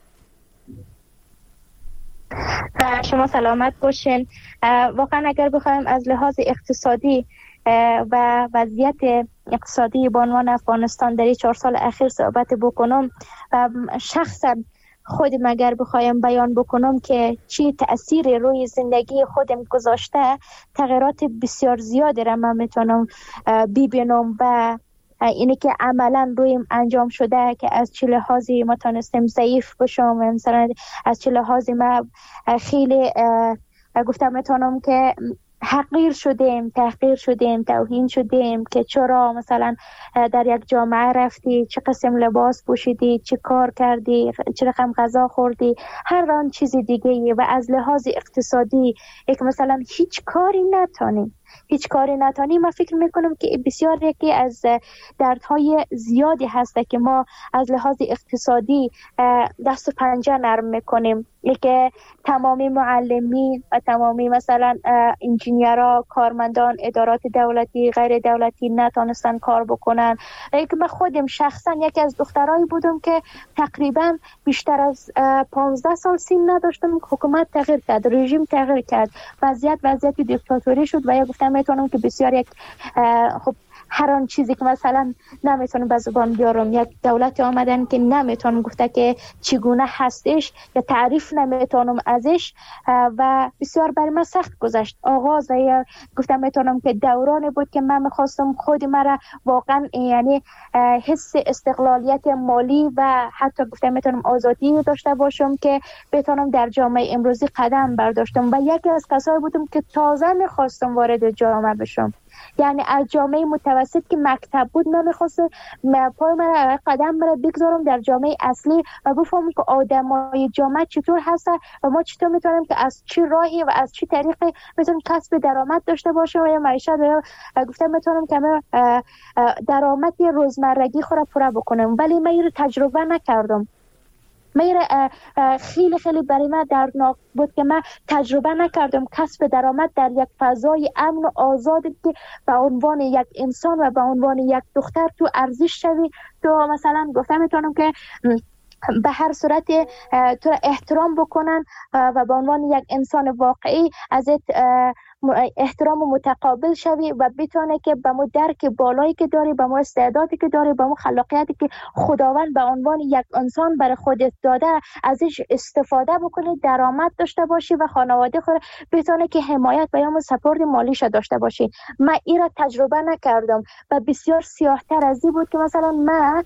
شما سلامت باشین. واقعا اگر بخوایم از لحاظ اقتصادی و وضعیت اقتصادی به عنوان افغانستان در این چهار سال اخیر صحبت بکنم و شخصا خودم اگر بخوایم بیان بکنم که چی تأثیر روی زندگی خودم گذاشته، تغییرات بسیار زیادی را من میتونم ببینم و اینه که عملا رویم انجام شده که از چه لحاظی ما تونستیم ضعیف بشم، مثلا از چه لحاظی ما خیلی گفتم میتونم که حقیر شدیم، تحقیر شدیم، توهین شدیم که چرا مثلا در یک جامعه رفتی، چه قسم لباس پوشیدی، چه کار کردی، چه رقم غذا خوردی، هر آن چیز دیگه. و از لحاظ اقتصادی یک مثلا هیچ کاری نتونی هیچ کاری نتانی. من فکر میکنم که بسیار یکی از دردهای زیادی هسته که ما از لحاظ اقتصادی دست و پنجه نرم میکنیم. که تمامی معلمین و تمامی مثلا انجینیرها، کارمندان ادارات دولتی غیر دولتی نتونستن کار بکنن. که من خودم شخصا یکی از دخترایی بودم که تقریبا بیشتر از پانزده سال سن نداشتم. حکومت تغییر کرد، رژیم تغییر کرد، وضعیت وضعیت دیکتاتوری شد و یا گفتم میتونم که بسیار یک خب هر آن چیزی که مثلا نمیتونم به زبان بیارم، یک دولت آمدن که نمیتونم گفته که چگونه هستش یا تعریف نمیتونم ازش و بسیار برای من سخت گذشت آغاز. و یا گفتم میتونم که دورانی بود که من میخواستم خود مرا واقعا یعنی حس استقلالیت مالی و حتی گفتم میتونم آزادی داشته باشم که بتونم در جامعه امروزی قدم برداشتم. و یکی از کسایی بودم که تازه میخواستم وارد جامعه بشم، یعنی از جامعه متوسط که مکتب بود من میخواستم پای من قدم مرا بگذارم در جامعه اصلی و بفهمم که آدمای جامعه چطور هستن و ما چطور میتونیم که از چه راهی و از چه طریقی میتونیم کسب درآمد داشته باشیم و یا معیشت و گفتم میتونم که درآمد روزمرگی خود را پوره بکنم. ولی من این تجربه نکردم. میره خیلی خیلی برای من دردناک بود که من تجربه نکردم کسب درآمد در یک فضای امن و آزاد که به عنوان یک انسان و به عنوان یک دختر تو ارزش شوی، تو مثلا گفتم میتونم که به هر صورت تو احترام بکنن و به عنوان یک انسان واقعی ازت احترام متقابل شوی و بتونه که به مو درک بالایی که داری، به مو استعدادی که داری، به مو خلاقیتی که خداوند به عنوان یک انسان برای خودت داده ازش استفاده بکنی، درآمد داشته باشی و خانواده خود بتونه که حمایت و یا سپورت مالیش داشته باشی. من این را تجربه نکردم و بسیار سیاه‌تر از این بود که مثلا من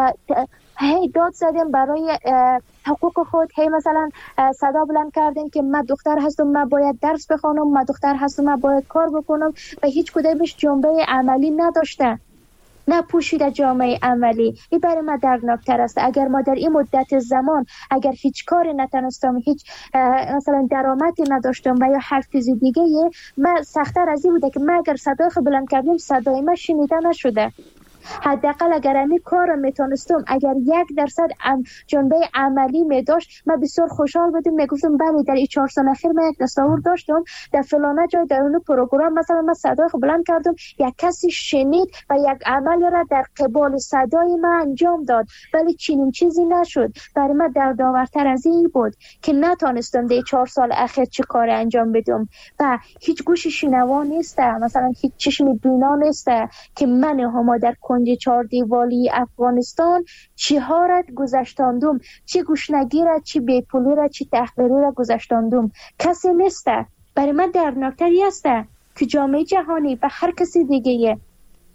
هی داد زدیم برای حقوق خود، هی مثلا صدا بلند کردیم که من دختر هستم، من باید درس بخونم، من دختر هستم، من باید کار بکنم و هیچ کدامش جنبه عملی نداشته، نه پوشیده جامعه عملی. این برای ما دردناکتر است. اگر ما در این مدت زمان اگر هیچ کاری نتونستم، هیچ مثلا درآمدی نداشتم و یا هر چیز دیگه، من سخت‌تر از این بوده که من اگر صدای خود بلند کردم صدای من شنیده نشده. حداقل اگر امی کار میتونستم، اگر یک درصد جنبه عملی میداشت، من بسیار خوشحال بودم. میگفتم بله در این چهار سال اخیر من یک تصاویر داشتم در فلانه جای در اون پروگرام مثلا من صدای خود بلند کردم، یک کسی شنید و یک عمل را در قبال صدای من انجام داد، ولی چنین چیزی نشد. برای من دردآورتر از این بود که نتونستم در چهار سال اخیر چه کار انجام بدم و هیچ گوش شنوا نیست، مثلا هیچ چشم بینا نیست که من هم در کنج چهار دیوالی افغانستان چی ها را گذشتاندم، چی گوشنگی را، چی بیپولی را، چی تحقیری را گذشتاندم. کسی نیست. برای من دردناکتری است که جامعه جهانی و هر کسی دیگه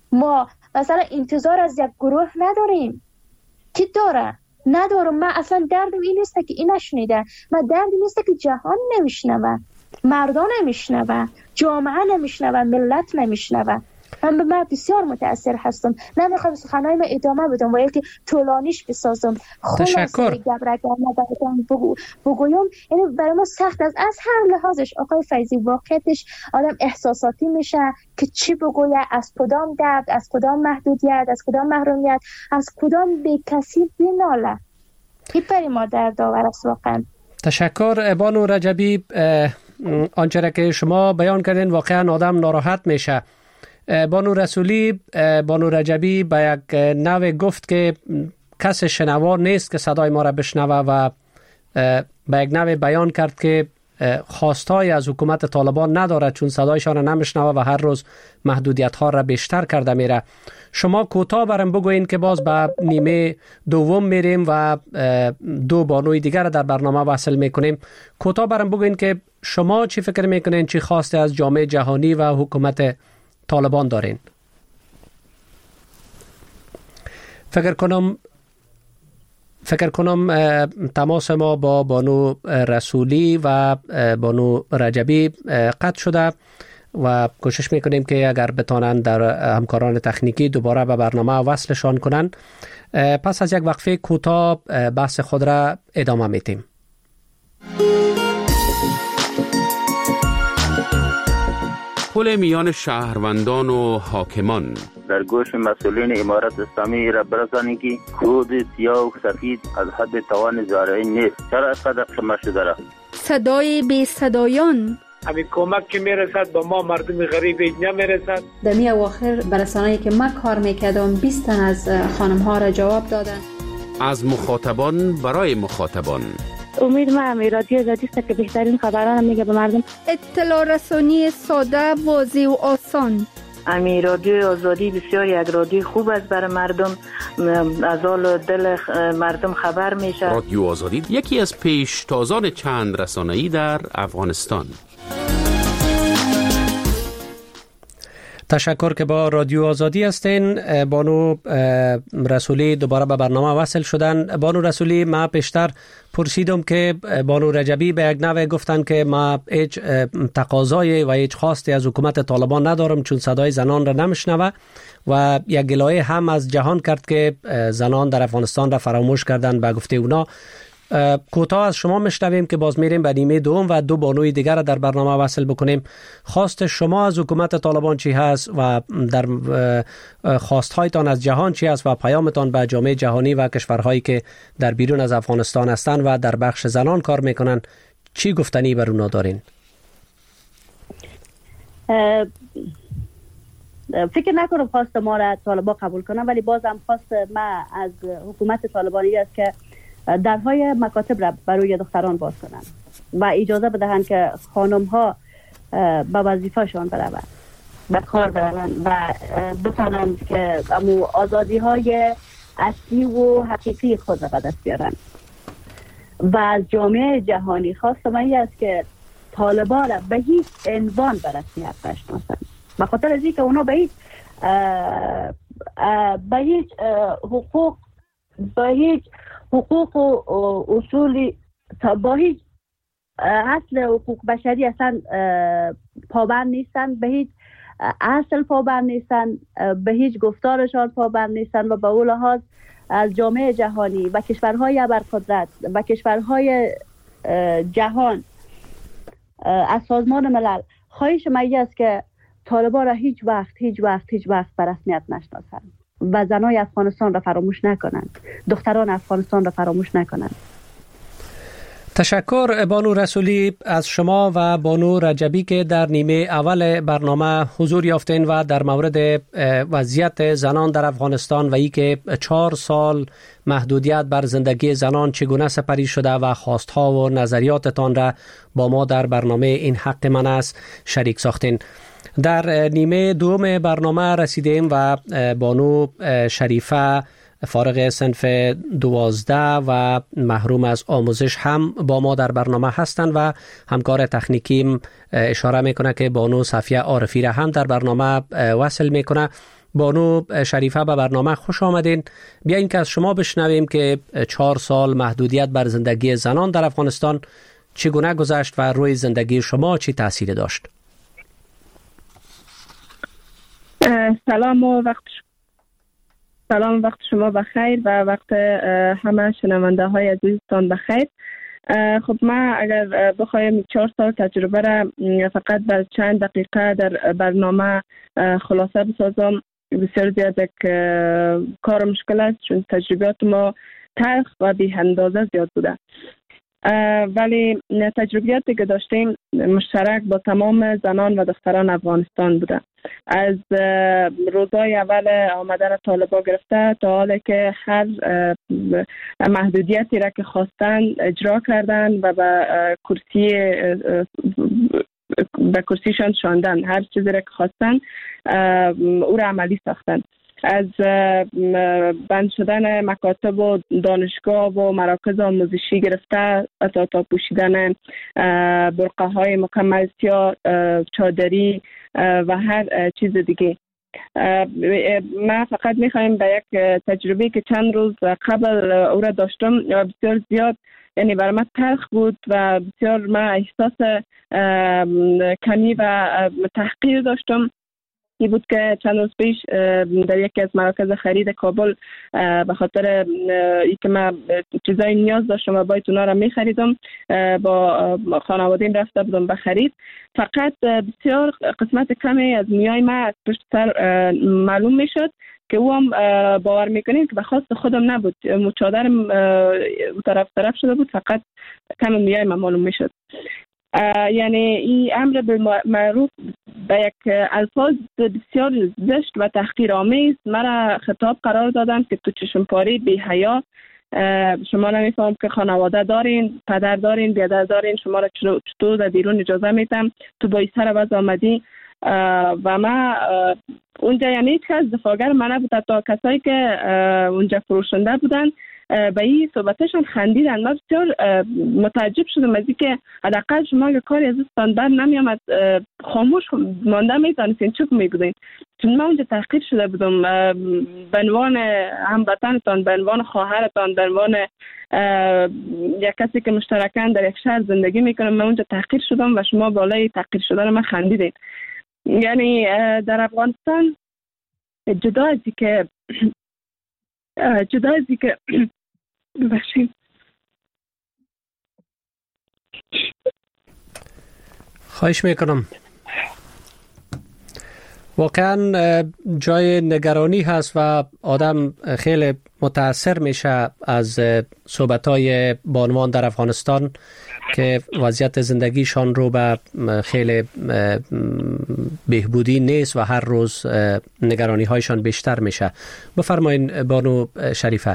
ما مثلا انتظار از یک گروه نداریم. کی داره؟ ندارم. من اصلا دردم این نیست که این نشنیده، من دردم نیست که جهان نمیشنوه، مردان نمیشنوه، جامعه نمیشنوه، ملت نمیشنوه. من به من بسیار متاثر هستم. نمیخوام سخنهای من ادامه بدم و یکی طولانیش بسازم. تشکر. بگو بگویم یعنی برای ما سخت است از هر لحاظش. آقای فیضی واقعیتش آدم احساساتی میشه که چی بگوید، از کدام درد، از کدام محدودیت، از کدام محرومیت، از کدام بیکسی بناله. هیپری ما درد داور است واقعا. تشکر بانو رجبی. آنچه را که شما بیان کردین واقعا آدم ناراحت میشه. بانو رسولی، بانو رجبی به یک نوع گفت که کس شنوار نیست که صدای ما را بشنوه و به یک نوع بیان کرد که خواستای از حکومت طالبان نداره چون صدایشان را نمیشنوه و هر روز محدودیت ها را بیشتر کرده میره. شما کوتاه برام بگوین که باز به نیمه دوم میریم و دو بانوی دیگر در برنامه وصل میکنیم. کوتاه برام بگوین که شما چی فکر میکنین، چی خواسته از جامعه جهانی و حکومت طالبان دارین؟ فکر کنم فکر کنم تماس ما با بانو رسولی و بانو رجبی قطع شده و کوشش میکنیم که اگر بتانند در همکاران تکنیکی دوباره به برنامه وصلشان کنند. پس از یک وقفه کوتاه بحث خود را ادامه میدیم. پل میان شهروندان و حاکمان در گوش مسئولین امارت اسلامی را برسانی که کود سیاه و سفید از حد توان زارعی نیست. چرا اینقدر شما شده را؟ صدای بی صدایان همین کمک که میرسد با ما مردم غریب نمیرسد. در می اواخر برسانه‌ای که من کار میکردم بیست تن از خانم ها را جواب دادن. از مخاطبان برای مخاطبان. امید ما امی رادیو آزادی است که بهترین خبران میگه به مردم. اطلاع رسانی ساده، واضح و آسان. امی رادیو آزادی بسیار یک رادیو خوب است برای مردم، از حال دل مردم خبر میشه. رادیو آزادی یکی از پیشتازان چند رسانه‌ای در افغانستان. تشکر که با رادیو آزادی هستین. بانو رسولی دوباره به برنامه وصل شدن. بانو رسولی، ما پیشتر پرسیدم که بانو رجبی به یک نوع گفتن که ما هیچ تقاضای و هیچ خواستی از حکومت طالبان ندارم چون صدای زنان را نمیشنوه و یک گلایه هم از جهان کرد که زنان در افغانستان را فراموش کردن به گفته اونا. کوتاه از شما میشنویم که باز میریم به نیمه دوم و دو بانوی دیگر را در برنامه وصل بکنیم. خواست شما از حکومت طالبان چی هست و در خواستهایتان از جهان چی هست و پیامتان به جامعه جهانی و کشورهایی که در بیرون از افغانستان هستند و در بخش زنان کار میکنن چی گفتنی بر اونا دارین؟ فکر نکنم خواست ما را طالبان قبول کنن، ولی بازم خواست ما از حکومت طالبانی است که درهای مکاتب را برای دختران باز کنند و اجازه بدهند که خانم ها به وظیفه‌شان بروند، به کار بروند و بتوانند که امو آزادی های اصلی و حقیقی خود را به دست بیارند. و از جامعه جهانی خواست من است که طالبان را به هیچ عنوان به رسمیت نشناسند، به خاطر از اینکه اونا به هیچ به هیچ حقوق به هیچ حقوق و اصول با هیچ اصل حقوق بشری اصلا پابند نیستن، به هیچ اصل پابند نیستن، به هیچ گفتارشان پابند نیستن و به اون لحاظ از جامعه جهانی و کشورهای ابرقدرت و کشورهای جهان از سازمان ملل خواهش من است که طالبان را هیچ وقت هیچ وقت هیچ وقت به رسمیت نشناسند و زنای افغانستان را فراموش نکنند، دختران افغانستان را فراموش نکنند. تشکر بانو رسولی از شما و بانو رجبی که در نیمه اول برنامه حضور یافتین و در مورد وضعیت زنان در افغانستان و ای که چهار سال محدودیت بر زندگی زنان چگونه سپری شده و خواستها و نظریاتتان را با ما در برنامه این حق من است شریک ساختین. در نیمه دوم برنامه رسیدیم و بانو شریفه فارغ صنف دوازده و محروم از آموزش هم با ما در برنامه هستند و همکار تکنیکیم اشاره میکنه که بانو صفیه عارفی را هم در برنامه وصل میکنه. بانو شریفه به برنامه خوش آمدین. بیاین که از شما بشنویم که چهار سال محدودیت بر زندگی زنان در افغانستان چگونه گذشت و روی زندگی شما چی تأثیری داشت؟ سلام و وقت سلام وقت شما بخیر و وقت همه شنونده های عزیزتان بخیر. خب ما اگر بخوایم چهار سال تجربه را فقط بر چند دقیقه در برنامه خلاصه بسازم بسیار زیاد یک کار مشکل است، چون تجربیات ما تلخ و بی اندازه زیاد بوده، ولی تجربیاتی که داشتیم مشترک با تمام زنان و دختران افغانستان بوده. از روزای اول آمدن طالبان گرفته تا حالی که هر محدودیتی را که خواستن اجرا کردن و به کرسی به کرسیشان شاندن، هر چیزی را که خواستن او را عملی ساختن. از بند شدن مکاتب و دانشگاه و مراکز آموزشی گرفته تا تا پوشیدن برقه های مکمل سیاه، چادری و هر چیز دیگه. ما فقط میخوایم به یک تجربه که چند روز قبل او را داشتم و بسیار زیاد، یعنی برای من تلخ بود و بسیار ما احساس کمی و تحقیر داشتم. این بود که چند روز پیش در یکی از مراکز خرید کابل به خاطر اینکه من چیزای نیاز داشتم و باید اونا را می خریدم، با خانواده‌ام رفته بودم به خرید. فقط بسیار قسمت کمی از نیای من از پشت سر معلوم می شد که او هم باور میکنیم که به خواست خودم نبود، چادرم طرف طرف شده بود، فقط کم نیای من معلوم می شد. یعنی این امر بالمعروف به یک الفاظ بسیار زشت و تحقیرآمیز مرا خطاب قرار دادن که تو چشمپاری بی حیا، شما نمیفهم که خانواده دارین، پدر دارین، بیادر دارین، شما را چطور در بیرون اجازه میتم تو با این سر وضع آمدی. و ما اونجا یعنی هیچ کس دفاعگر من نبود، تا کسایی که اونجا فروشنده بودن به این صحبتشان خندیدن. من بسیار متعجب شدم از اینکه حداقل شما که کاری ازتان بر نمیامد خاموش مانده میتونستین چوب میگوین، چون من اونجا تحقیر شده بودم به عنوان هموطنتان، به عنوان خواهرتان، به عنوان یک کسی که مشترکاً در یک شهر زندگی میکنم. من اونجا تحقیر شدم و شما بالای تحقیر شدن من خندیدین. یعنی در افغانستان جدا از اینکه جدا از اینکه ببخشید خواهش میکنم، واقعا جای نگرانی هست و آدم خیلی متاثر میشه از صحبت‌های بانوان در افغانستان که وضعیت زندگیشان رو به خیلی بهبودی نیست و هر روز نگرانی هایشان بیشتر میشه. بفرمایید بانو شریفه.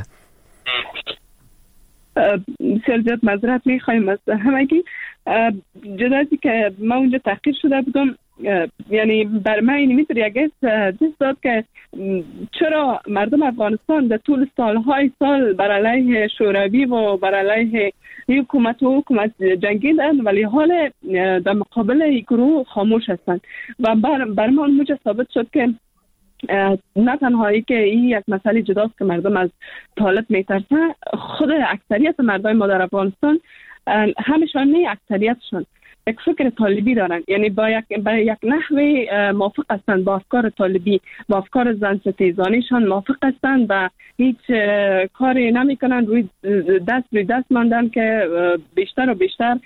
بسیار زیاد معذرت میخوایم از همگی. جدا از که ما اونجا تحقیر شده بودم، یعنی بر من این میتونی یک دست داد که چرا مردم افغانستان در طول سالهای سال بر علیه شوروی و بر علیه حکومت و حکومت جنگیدن ولی حال در مقابل این گروه خاموش هستند. و بر, بر من موجه ثابت شد که نه تنهایی که این یک مسئله جداست که مردم از طالب میترسن، خود اکثریت مردم ما در افغانستان همشان نه اکثریتشان یک فکر طالبی دارن، یعنی با یک با یک نحوه موافق هستند با افکار طالبی، با افکار زن ستیزانیشان موافق هستند و هیچ کاری نمیکنن، روی دست روی دست ماندن که بیشتر و بیشتر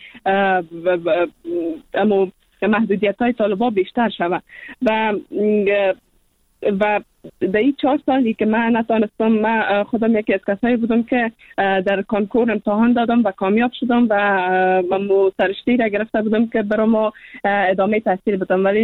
اما محدودیت های طالبا بیشتر شود. و و در این چهار سالی که من نتانستم، من خودم یکی از کسایی بودم که در کنکور امتحان دادم و کامیاب شدم و من سرشتی را گرفته بودم که برای ما ادامه تحصیل بدم، ولی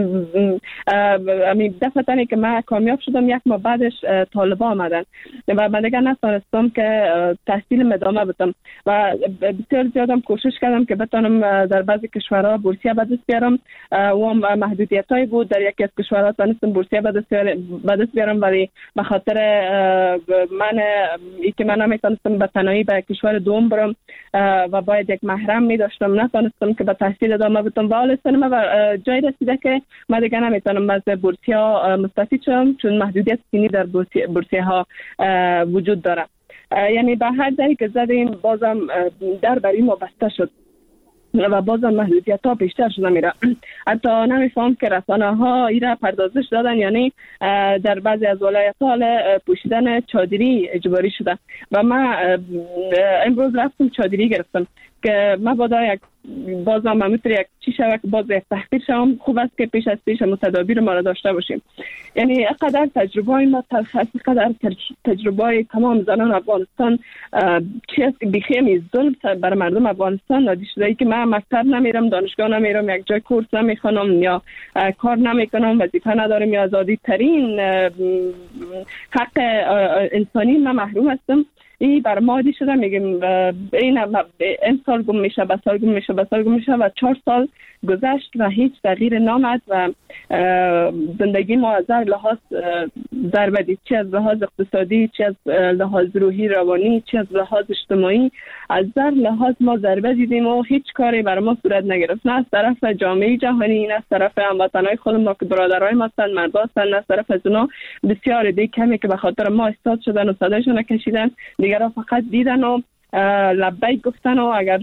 دفعتانی که من کامیاب شدم یک ماه بعدش طالبا آمدن و من دیگه نتانستم که تحصیل ادامه بدم و بسیار زیادم کوشش کردم که بتونم در بعضی کشورها بورسیه به دست بیارم و محدودیت هایی بود. در یکی از کشورها تونستم بورسیه به دست به دست بیارم، ولی به خاطر من ای که من نمیتونستم به تنهایی به کشور دوم برم و باید یک محرم می داشتم، نتونستم که به تحصیل ادامه بدم و حال سنم و جای رسیده که من دیگه نمیتونم از بورسیه ها مستفید شم، چون محدودیت سنی در بورسیه ها وجود داره. یعنی به هر جایی که زدیم بازم در برای ما بسته شد و بازم محدودیت ها بیشتر شده میره. حتی نمیفهم که رسانه ها ایره پردازش دادن، یعنی در بعضی از ولایت ها پوشیدن چادری اجباری شده و من امروز رفتم چادری گرفتم که من بادا یک بازم ممتر یک چی شوه که باز یک تحقیر شوم. خوب است که پیش از پیش متدابیر ما را داشته باشیم. یعنی اقدر تجربه ما تلخ است، اقدر تجربه تمام زنان افغانستان چی است که بیخیمی ظلم بر مردم افغانستان نادیده شده ای که من مکتب نمیرم، دانشگاه نمیرم، یک جای کورس نمیخونم یا کار نمیکنم، وظیفه ندارم یا آزادی ترین حق انسانی من محروم هستم. این بر ما عادی شده، میگیم این این سال گم میشه، به سال گم میشه، به سال گم میشه و چهار سال گذشت و هیچ تغییر نامد و زندگی ما از هر لحاظ ضربه دید، چه از لحاظ اقتصادی، چه از لحاظ روحی روانی، چه از لحاظ اجتماعی. از هر لحاظ ما ضربه دیدیم و هیچ کاری بر ما صورت نگرفت، نه از طرف جامعه جهانی، نه از طرف هموطنای خود ما که برادرای ما هستند، مردا هستند، نه از طرف از اونا. بسیار دیگه کمی که به خاطر ما استاد شدن و صدایشون کشیدن، دیگران فقط دیدن و لبیک گفتن و اگر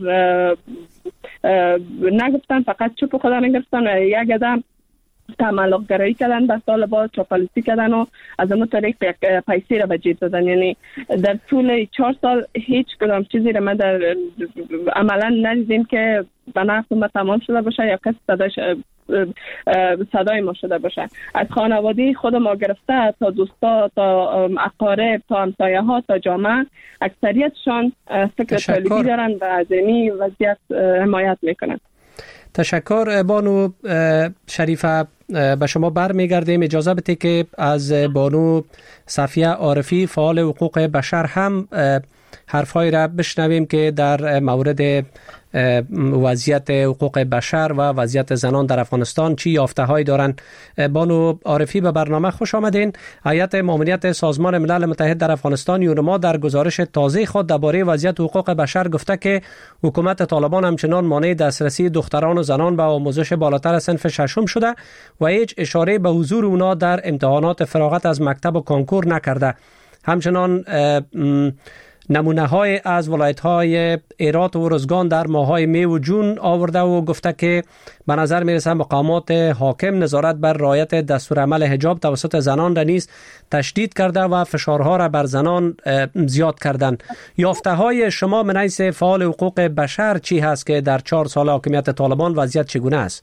نگفتن فقط چوب خدا نگرفتن و یک قدم تملق گرایی کردن، به سال بعد چاپلوسی کردن و از اون طریق پیسی را به جیب دادن. یعنی در طول چهار سال هیچ کدام چیزی را ما در عملا ندیدیم که به نفع ما تمام شده باشه یا کسی صدایش صدای ما شده باشه. از خانواده خود ما گرفته تا دوستا تا اقارب تا همسایه ها تا جامعه، اکثریتشان فکر طالبی دارن و از این وضعیت حمایت میکنن. تشکر بانو شریفه. به شما برمیگردیم. اجازه بده که از بانو صفیه عارفی فعال حقوق بشر هم حرفای را بشنویم که در مورد وضعیت حقوق بشر و وضعیت زنان در افغانستان چی یافته هایی دارند. بانو عارفی به برنامه خوش آمدین. هیئت ماموریت سازمان ملل متحد در افغانستان یونما در گزارش تازه خود درباره وضعیت حقوق بشر گفته که حکومت طالبان همچنان مانع دسترسی دختران و زنان به آموزش بالاتر صنف ششم شده و هیچ اشاره به حضور اونا در امتحانات فراغت از مکتب و کنکور نکرده. همچنان نمونه های از ولایت های هرات و ارزگان در ماهای می و جون آورده و گفته که به نظر می رسد مقامات حاکم نظارت بر رعایت دستورالعمل حجاب توسط زنان را نیز تشدید کرده و فشارها را بر زنان زیاد کردند. یافته های شما من حیث فعال حقوق بشر چی هست که در چهار سال حاکمیت طالبان وضعیت چگونه است؟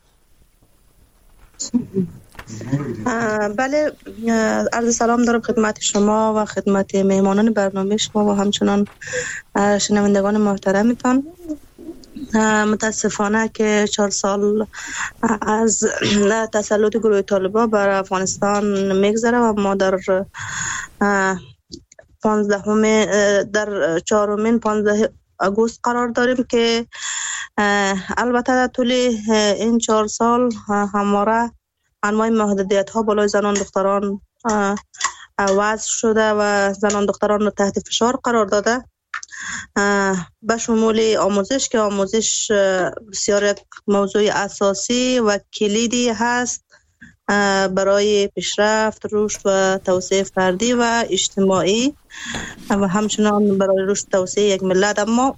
بله، عرض سلام دارم خدمت شما و خدمت مهمانان برنامه شما و همچنان شنوندگان محترمتان. متاسفانه که چهار سال از تسلط گروه طالبان بر افغانستان میگذره و ما در پانزدهم در چهارمین پانزده آگوست قرار داریم که البته در طول این چهار سال همواره انواع محدودیت ها بالای زنان دختران وضع شده و زنان دختران رو تحت فشار قرار داده، به شمول آموزش که آموزش بسیار یک موضوع اساسی و کلیدی هست برای پیشرفت، رشد و توسعه فردی و اجتماعی و همچنان برای رشد توسعه یک ملت. اما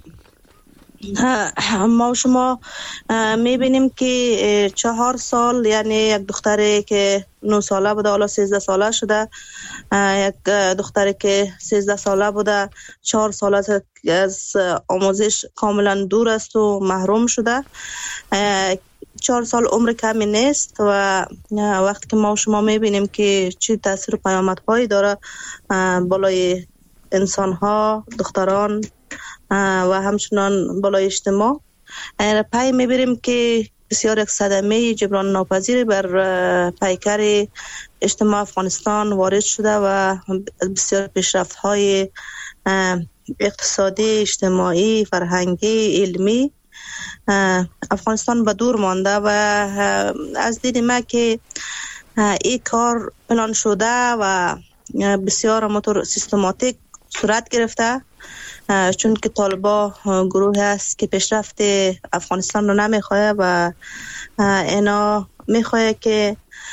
ما شما میبینیم که چهار سال، یعنی یک دختری که نه ساله بوده حالا سیزده ساله شده، یک دختری که سیزده ساله بوده چهار سال از آموزش کاملا دور است و محروم شده. چهار سال عمر کمی نیست و وقتی که ما شما میبینیم که چه تاثیر و پیامدهایی داره بالای انسان‌ها، دختران و همچنان بالای اجتماع، پای میبریم که بسیار یک صدمه جبران ناپذیر بر پیکر اجتماع افغانستان وارد شده و بسیار پیشرفت های اقتصادی، اجتماعی، فرهنگی، علمی افغانستان به دور مانده و از دید ما که این کار پلان شده و بسیار مطور سیستماتیک صورت گرفته، چون که طالبا گروه است که پیشرفت افغانستان رو نمیخواه و اینا میخواه که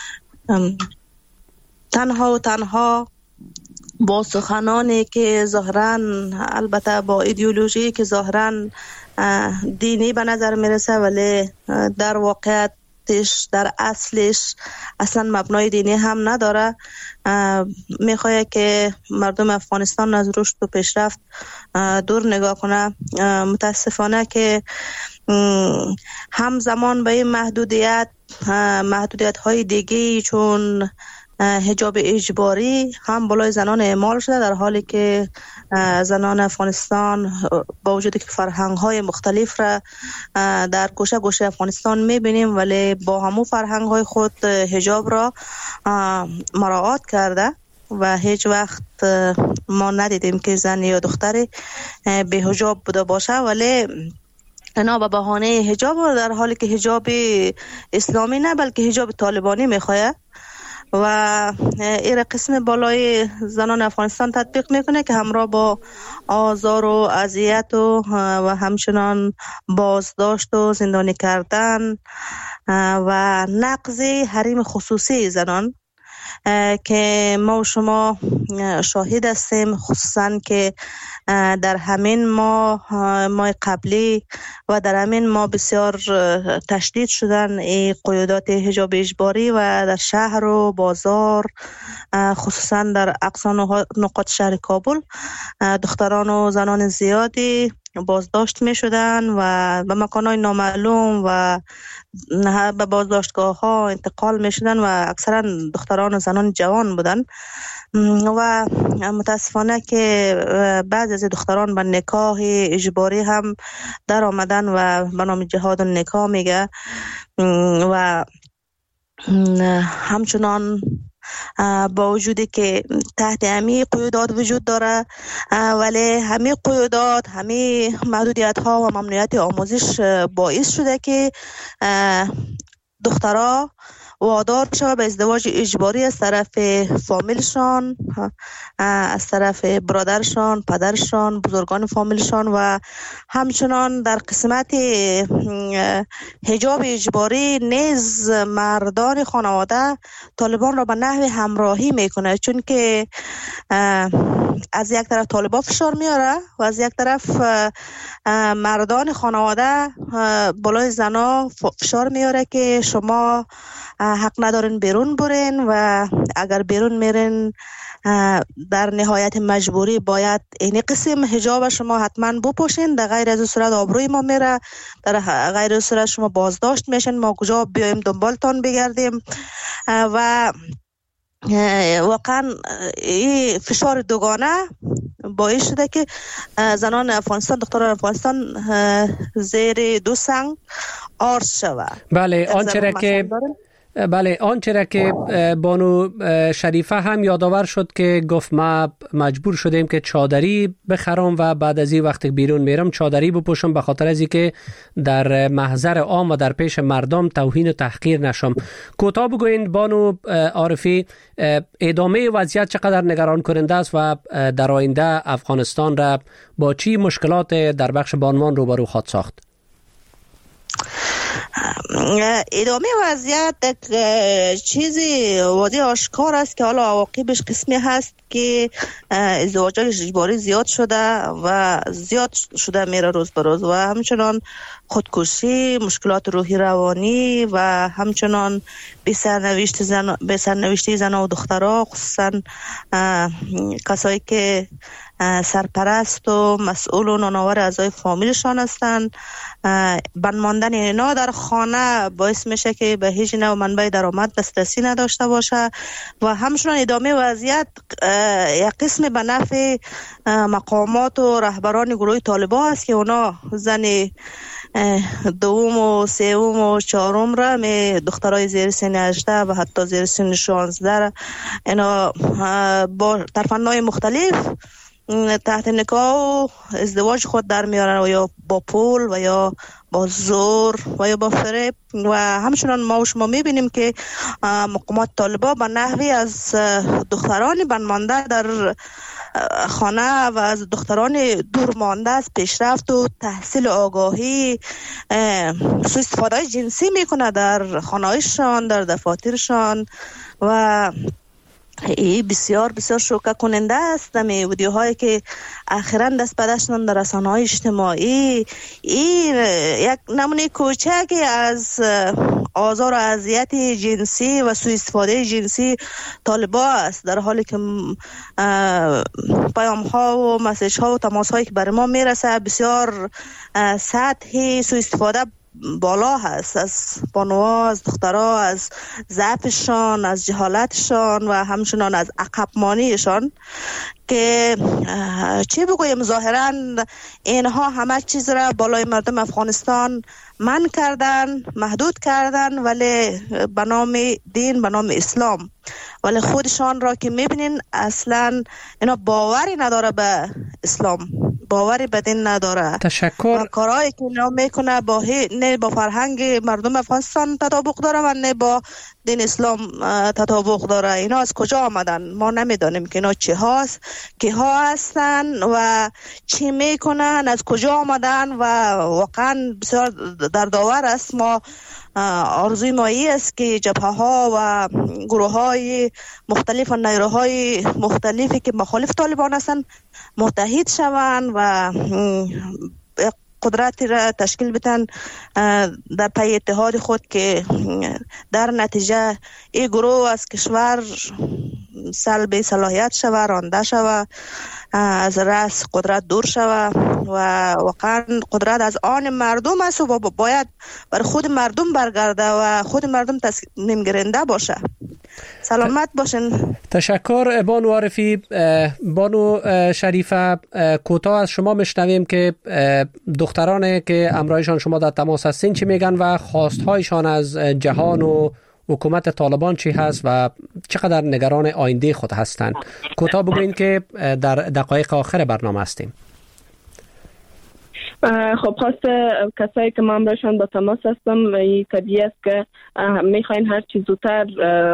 تنها و تنها با سخنانی که ظاهراً البته با ایدئولوژی که ظاهراً دینی به نظر میرسه ولی در واقعیتش در اصلش اصلا مبنای دینی هم نداره، میخواه که مردم افغانستان از رشد و پیشرفت دور نگاه کنه. متاسفانه که همزمان به این محدودیت محدودیت های دیگه چون حجاب اجباری هم بالای زنان اعمال شده، در حالی که زنان افغانستان با وجود که فرهنگ های مختلف را در گوشه گوشه افغانستان میبینیم ولی با همون فرهنگ های خود حجاب را مراعات کرده و هیچ وقت ما ندیدیم که زن یا دختری به حجاب بوده باشه، ولی اینا به بهانه حجاب در حالی که حجاب اسلامی نه بلکه حجاب طالبانی میخواه و این قسم بالای زنان افغانستان تطبیق میکنه که همراه با آزار و اذیت و و همچنان بازداشت و زندانی کردن و نقض حریم خصوصی زنان که ما و شما شاهد هستیم، خصوصا که در همین ماه ماه قبلی و در همین ماه بسیار تشدید شدن این قیودات حجاب اجباری و در شهر و بازار خصوصا در اقصا نقاط شهر کابل دختران و زنان زیادی بازداشت می شدن و به مکانهای نامعلوم و به بازداشتگاه ها انتقال می شدن و اکثرا دختران و زنان جوان بودن و متاسفانه که بعضی از دختران به نکاح اجباری هم در آمدن و به نام جهاد نکاح میگه و همچنان با وجودی که تحت همه قیودات وجود داره ولی همه قیودات همه محدودیت ها و ممنوعیت آموزش باعث شده که دخترها وادار شده به ازدواج اجباری از طرف فامیلشان، از طرف برادرشان، پدرشان، بزرگان فامیلشان و همچنان در قسمت حجاب اجباری نیز مردان خانواده طالبان را به نحو همراهی میکنه، چون که از یک طرف طالبان فشار میاره و از یک طرف مردان خانواده بالای زنا فشار میاره که شما حق ندارین بیرون برین و اگر بیرون میرین در نهایت مجبوری باید این قسم حجاب شما حتما بپوشین، در غیر از صورت آبروی ما میره، در غیر از صورت شما بازداشت میشین، ما کجا بیایم دنبالتان بگردیم و واقعا این فشار دوگانه باعث شده که زنان افغانستان دختران افغانستان زیر دو سنگ آرز شود. بله آنچه را که بله آنچه را که بانو شریفه هم یادآور شد که گفت ما مجبور شدیم که چادری بخرم و بعد از این وقت بیرون میرم چادری بپوشم به خاطر از اینکه در محضر عام و در پیش مردم توهین و تحقیر نشم. کوتاه بگوین بانو عارفی ادامه وضعیت چقدر نگران کننده است و در آینده افغانستان را با چی مشکلات در بخش بانوان روبرو خواهد ساخت؟ ادامه وضعیت چیزی واضح آشکار است که حالا عواقبش قسمی هست که ازدواجات اجباری زیاد شده و زیاد شده میره روز به روز و همچنان خودکشی، مشکلات روحی روانی و همچنان بسرنوشت زن بسرنوشتی زن و دخترها، خصوصا کسایی که سرپرست و مسئول و نانآور اعضای فامیلشان هستند، بنماندن اینا در خانه باعث میشه که به هیچ نوع منبع درآمد دسترسی نداشته باشه و همچنان ادامه وضعیت یک قسم به نفع مقامات و رهبران گروه طالبان است که اونا زن دوم و سوم و چهارم را می دخترای زیر سن هجده و حتی زیر سن شانزده اینا با در فنهای مختلف تحت نکاح و ازدواج خود در میارن و یا با پول و یا با زور و یا با فریب. و همچنان ما و شما میبینیم که مقامات طالبان به نحوی از دختران بنمانده در خانه و از دختران دور مانده از پیشرفت و تحصیل آگاهی سوء استفاده جنسی میکنه در خانه‌هایشان، در دفاترشان و این بسیار بسیار شوکه کننده است. می ویدیوهایی که اخیراً دست به دست در رسانه‌های اجتماعی این یک نمونه کوچکی از آزار و اذیت جنسی و سوء استفاده جنسی طالبا است، در حالی که پیام ها و مسیج ها و تماس هایی که برای ما میرسه بسیار سطحی سوء استفاده بالا هست از بانوها، از دخترها، از ضعفشان، از جهالتشان و همچنان از عقب مانیشان که چی بگویم ظاهرا اینها همه چیز را بالای مردم افغانستان من کردن، محدود کردن، ولی به نام دین، به نام اسلام، ولی خودشان را که میبینین اصلا اینا باوری نداره به اسلام، باوری به دین نداره. تشکر. کارهایی که اینا میکنه با نه با فرهنگ مردم افغانستان تطابق داره و نه با دین اسلام تطابق داره. اینا از کجا آمدن؟ ما نمیدانیم که اینا چی هاست، کی ها هستن و چی میکنن، از کجا آمدن و واقعا بسیار در داور است. ما آرزوی ما ای است که جبهه ها و گروه های مختلف و نیروهای مختلفی که مخالف طالبان هستند متحد شوند و قدرتی را تشکیل بدن در پی اتحاد خود که در نتیجه این گروه از کشور سلب صلاحیت شود، رانده شود، از رأس قدرت دور شود و واقعا قدرت از آن مردم است و باید بر خود مردم برگرده و خود مردم تصمیم گیرنده باشه. سلامت باشین. تشکر بانو عارفی. بانو شریفه، کوتاه از شما میشنویم که دخترانی که همراهشان شما در تماس هستین چی میگن و خواستهایشان از جهان و حکومت طالبان چی هست و چقدر نگران آینده خود هستند. کوتاه بگوین که در دقایق آخر برنامه هستیم. خب خواست کسایی که من برایشان با تماس هستم این طبیعی است که میخواین هر چیز زودتر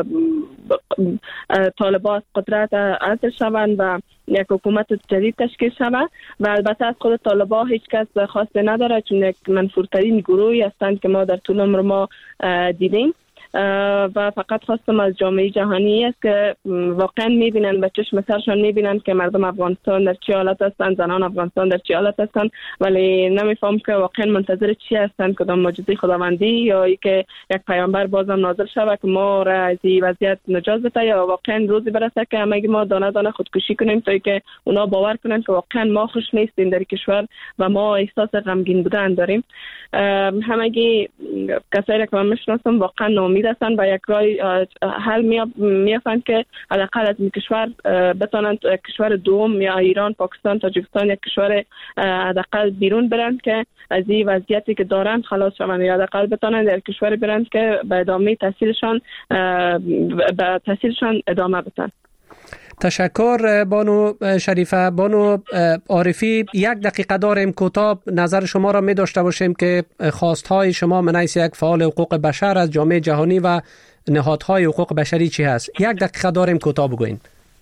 طالبان از قدرت عزل شوند و یک حکومت جدید تشکیل شود و البته از خود طالبان هیچ کس خواسته نداره، چون یک منفورترین گروهی هستند که ما در طول عمر ما دیدیم و فقط خواستم از جامعه جهانی است که واقعا میبینن به چشم سرشان میبینن که مردم افغانستان در چه حالت هستند، زنان افغانستان در چه حالت هستند، ولی نمیفهم که واقعا منتظر چی هستند، کدام معجزه خداوندی یا ای که یک پیامبر بازم نازل شود که ما را از این وضعیت نجات بده یا واقعا روزی برسه که همه ما دانه دانه خودکشی کنیم تا که اونا باور کنن که واقعا ما خوش نیستیم در کشور و ما احساس غمگین بودن داریم. همگی کسایی که من میشناسم واقعا ناامید هستند و یک راه حل میافند که حداقل از این کشور بتونن کشور دوم یا ایران، پاکستان، تاجیکستان یک کشور حداقل بیرون برند که از این وضعیتی که دارن خلاص شوند یا حداقل بتونن در کشور برند که به ادامه تحصیلشان به تحصیلشان ادامه بدن. تشکر بانو شریفه. بانو عارفی، یک دقیقه داریم، کوتاه نظر شما را می داشته باشیم که خواستهای شما من حیث یک فعال حقوق بشر از جامعه جهانی و نهادهای حقوق بشری چی هست؟ یک دقیقه داریم، کوتاه بگوین.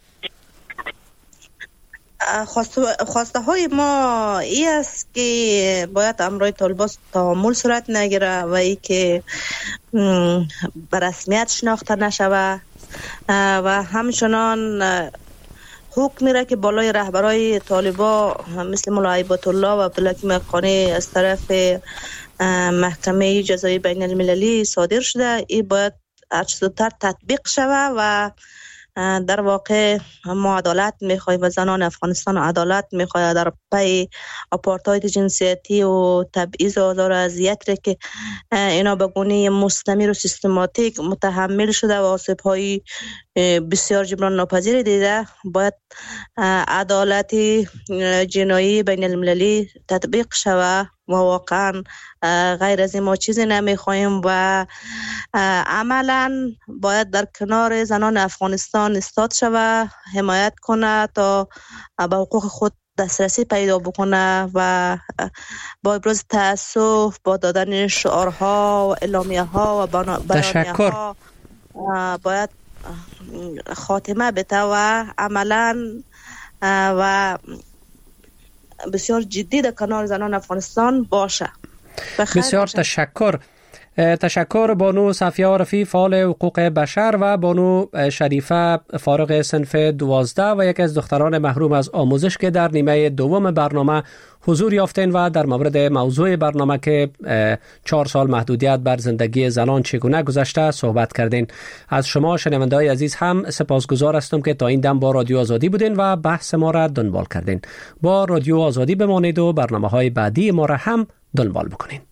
خواسته های ما ای است که باید امرای طالبان تعامل صورت نگیره و ای که به رسمیت شناخته نشوه و همچنان حکم میره که بالای رهبرای طالبان مثل ملا هیبت الله و عبدالحکیم افغانی از طرف محکمه جزایی بین المللی صادر شده، این باید هر چه زودتر تطبیق شود و در واقع ما عدالت میخوایم و زنان افغانستان عدالت میخوایم در پی آپارتاید جنسیتی و تبعیض و آزار و اذیت که اینا به گونه مستمر و سیستماتیک متحمل شده و آسیب‌های بسیار جبران ناپذیر دیده، باید عدالت جنایی بین المللی تطبیق شود و واقعا غیر از این ما چیزی نمیخواهیم و عملا باید در کنار زنان افغانستان استاد شوه، حمایت کنه تا به حقوق خود دسترسی پیدا بکنه و با ابراز تأسف با دادن شعارها و اعلامیه ها و بیانیه ها باید خاتمه بده و عملا و بسیار جدی در کنار زنان افغانستان باشه. بسیار باشه. تشکر. تشکر بانو صفیه عارفی فعال حقوق بشر و بانو شریفه فارغ صنف دوازده و یکی از دختران محروم از آموزش که در نیمه دوم برنامه حضور یافتین و در مورد موضوع برنامه که چهار سال محدودیت بر زندگی زنان چگونه گذشته صحبت کردین. از شما شنونده‌های عزیز هم سپاسگزار هستم که تا این دم با رادیو آزادی بودین و بحث ما را دنبال کردین. با رادیو آزادی بمانید و برنامه‌های بعدی ما را هم دنبال بکنین.